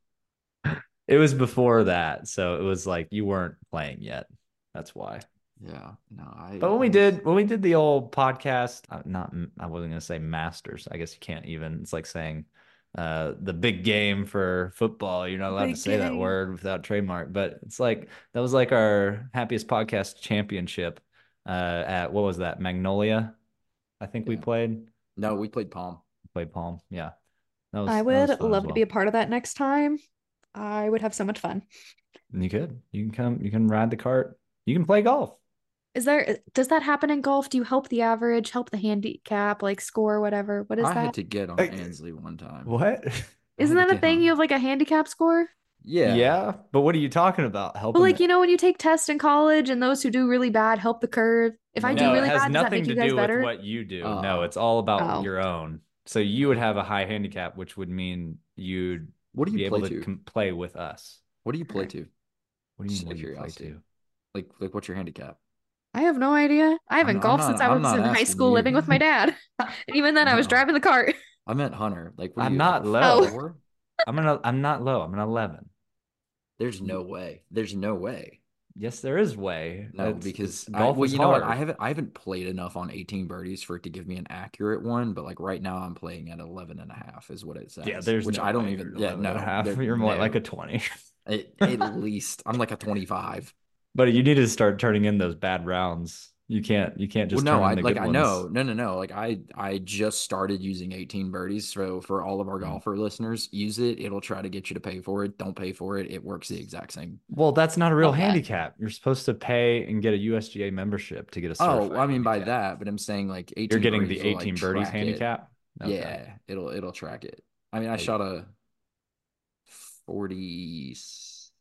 Speaker 2: It was before that, so it was like you weren't playing yet. That's why.
Speaker 3: Yeah, no, I
Speaker 2: But when
Speaker 3: I
Speaker 2: we
Speaker 3: was
Speaker 2: did when we did the old podcast, uh, not I wasn't gonna say masters. I guess you can't even. It's like saying uh the big game for football. You're not allowed to
Speaker 4: Big
Speaker 2: say that
Speaker 4: game.
Speaker 2: word without trademark. But it's like that was like our happiest podcast championship uh at what was that? Magnolia, I think we
Speaker 3: yeah.
Speaker 2: played.
Speaker 3: No, we played Palm.
Speaker 2: Played Palm. Yeah. That
Speaker 4: I
Speaker 2: was that was
Speaker 4: would
Speaker 2: fun as
Speaker 4: love to be
Speaker 2: well.
Speaker 4: a part of that next time. I would have so much fun.
Speaker 2: And you could. You can come, you can ride the cart. You can play golf.
Speaker 4: Is there, does that happen in golf? Do you help the average, help the handicap, like score, whatever? What is
Speaker 3: I had
Speaker 4: that?
Speaker 3: to get on
Speaker 2: Like,
Speaker 3: Ansley one time.
Speaker 2: what?
Speaker 3: I
Speaker 4: Isn't
Speaker 3: had to
Speaker 4: that a
Speaker 3: get
Speaker 4: thing? You
Speaker 3: on.
Speaker 4: have like a handicap score?
Speaker 3: Yeah.
Speaker 2: Yeah, but what are you talking about?
Speaker 4: Well,
Speaker 2: Helping
Speaker 4: like,
Speaker 2: the
Speaker 4: you know, when you take tests in college and those who do really bad help the curve. If I do
Speaker 2: No, it
Speaker 3: No.
Speaker 4: really
Speaker 2: has
Speaker 4: bad, does that make
Speaker 2: nothing
Speaker 4: you
Speaker 2: to
Speaker 4: guys
Speaker 2: do with
Speaker 4: better?
Speaker 2: what you do. No,
Speaker 3: Uh,
Speaker 2: it's all about
Speaker 4: Oh,
Speaker 2: your own. So you would
Speaker 3: uh,
Speaker 2: have a high handicap, which would mean you'd
Speaker 3: what do you
Speaker 2: be able
Speaker 3: play
Speaker 2: to
Speaker 3: to?
Speaker 2: com play with us.
Speaker 3: What do you play
Speaker 4: okay.
Speaker 3: to?
Speaker 2: What do you
Speaker 3: Just
Speaker 2: mean,
Speaker 3: out
Speaker 2: what
Speaker 3: of
Speaker 2: do you play
Speaker 3: curiosity.
Speaker 2: to?
Speaker 3: Like, like, what's your handicap?
Speaker 4: I have no idea. I
Speaker 3: I'm
Speaker 4: haven't
Speaker 3: I'm
Speaker 4: golfed
Speaker 3: not
Speaker 4: since I
Speaker 3: I'm
Speaker 4: was
Speaker 3: not
Speaker 4: in high
Speaker 3: asking
Speaker 4: school living
Speaker 3: you.
Speaker 4: with my dad. And even then, I was
Speaker 3: No.
Speaker 4: driving the cart.
Speaker 3: I meant Hunter. Like, what are
Speaker 2: I'm
Speaker 3: you, like a
Speaker 2: not
Speaker 4: Oh,
Speaker 2: low.
Speaker 3: four?
Speaker 2: I'm gonna I'm not low. I'm an eleven.
Speaker 3: There's no way. There's no way.
Speaker 2: Yes, there is way.
Speaker 3: No,
Speaker 2: It's it's
Speaker 3: because I
Speaker 2: golf
Speaker 3: well,
Speaker 2: is
Speaker 3: you know what? I
Speaker 2: hard.
Speaker 3: haven't I haven't played enough on eighteen birdies for it to give me an accurate one, but like right now I'm playing at eleven and a half is what it
Speaker 2: Yeah,
Speaker 3: says,
Speaker 2: there's
Speaker 3: which
Speaker 2: no
Speaker 3: I don't
Speaker 2: way
Speaker 3: even
Speaker 2: you're
Speaker 3: yeah,
Speaker 2: eleven and a
Speaker 3: no.
Speaker 2: half.
Speaker 3: There
Speaker 2: You're more like a
Speaker 3: no.
Speaker 2: twenty.
Speaker 3: At, at least I'm like a twenty-five.
Speaker 2: But you need to start turning in those bad rounds. You can't you can't
Speaker 3: Well,
Speaker 2: just
Speaker 3: no,
Speaker 2: turn in
Speaker 3: I
Speaker 2: the
Speaker 3: like
Speaker 2: good
Speaker 3: I
Speaker 2: ones.
Speaker 3: know. No, no, no. Like I I just started using eighteen birdies. So for all of our
Speaker 2: Mm.
Speaker 3: golfer listeners, use it. It'll try to get you to pay for it. Don't pay for it. It works the exact same.
Speaker 2: Well, that's not a real
Speaker 4: love that.
Speaker 2: handicap. You're supposed to pay and get a U S G A membership to get a
Speaker 3: Oh,
Speaker 2: certified
Speaker 3: I mean by
Speaker 2: handicap.
Speaker 3: that, but I'm saying like
Speaker 2: You're
Speaker 3: eighteen
Speaker 2: getting
Speaker 3: birdies
Speaker 2: the
Speaker 3: will like
Speaker 2: eighteen birdies
Speaker 3: track it.
Speaker 2: handicap? Okay.
Speaker 3: Yeah, it'll it'll track it. I mean, I
Speaker 2: Like
Speaker 3: shot a forty-six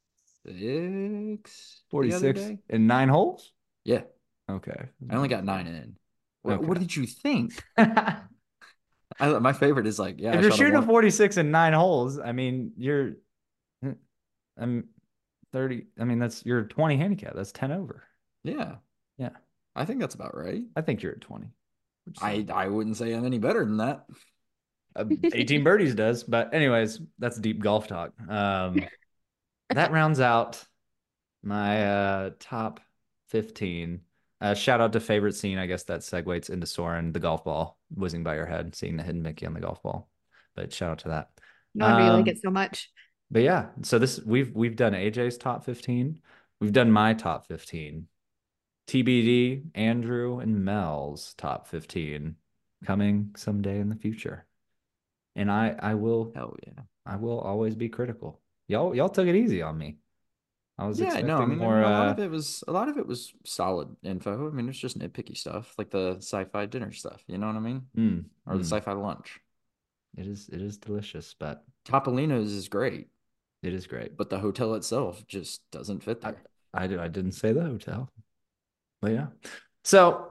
Speaker 3: the other
Speaker 2: forty-six
Speaker 3: day.
Speaker 2: in nine holes?
Speaker 3: Yeah,
Speaker 2: Okay.
Speaker 3: I only got nine in. What, what
Speaker 2: Okay.
Speaker 3: did you think? I, my favorite is like, yeah,
Speaker 2: If
Speaker 3: I
Speaker 2: you're
Speaker 3: shot a
Speaker 2: shooting a
Speaker 3: one.
Speaker 2: forty-six in nine holes, I mean, you're I'm thirty. I mean, that's you're twenty handicap. That's ten over.
Speaker 3: Yeah,
Speaker 2: Yeah.
Speaker 3: I think that's about right.
Speaker 2: I think you're at twenty, which is not
Speaker 3: I
Speaker 2: bad.
Speaker 3: I wouldn't say I'm any better than that.
Speaker 2: Uh, eighteen birdies does, but anyways, that's deep golf talk. Um, that rounds out my uh top fifteen. Uh, shout out to favorite scene. I guess that segues into Soren, the golf ball whizzing by your head, seeing the hidden Mickey on the golf ball. But shout out to that.
Speaker 4: No wonder you like
Speaker 2: Um,
Speaker 4: it so much.
Speaker 2: but yeah, so this we've we've done A J's top fifteen. We've done my top fifteen. T B D, Andrew and Mel's top fifteen coming someday in the future. And I I will
Speaker 3: Hell yeah.
Speaker 2: I will always be critical. Y'all y'all took it easy on me. I was
Speaker 3: Yeah, no, I
Speaker 2: expecting
Speaker 3: mean, I
Speaker 2: more
Speaker 3: mean, a lot
Speaker 2: uh
Speaker 3: of it was a lot of it was solid info. I mean, it's just nitpicky stuff, like the sci-fi dinner stuff. You know what I mean?
Speaker 2: mm,
Speaker 3: Or the
Speaker 2: mm.
Speaker 3: sci-fi lunch.
Speaker 2: It is it is delicious, but
Speaker 3: Topolino's is great,
Speaker 2: it is great.
Speaker 3: but the hotel itself just doesn't fit
Speaker 2: I
Speaker 3: there.
Speaker 2: I, I didn't say the hotel. But yeah. So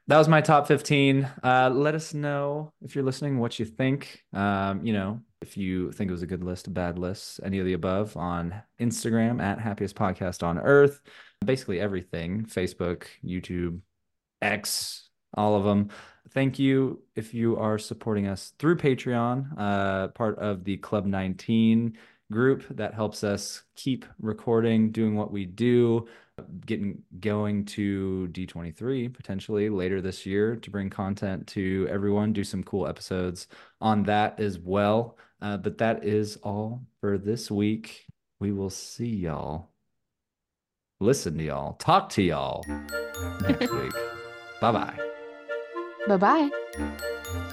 Speaker 2: that was my top fifteen. Uh, let us know if you're listening what you think. Um, you know, if you think it was a good list, a bad list, any of the above on Instagram at Happiest Podcast on Earth. Basically everything, Facebook, YouTube, X, all of them. Thank you if you are supporting us through Patreon, uh, part of the Club nineteen group that helps us keep recording, doing what we do, getting going to D twenty-three potentially later this year to bring content to everyone, do some cool episodes on that as well. Uh, but that is all for this week. We will see y'all, listen to y'all, talk to y'all next week. Bye bye.
Speaker 4: Bye bye.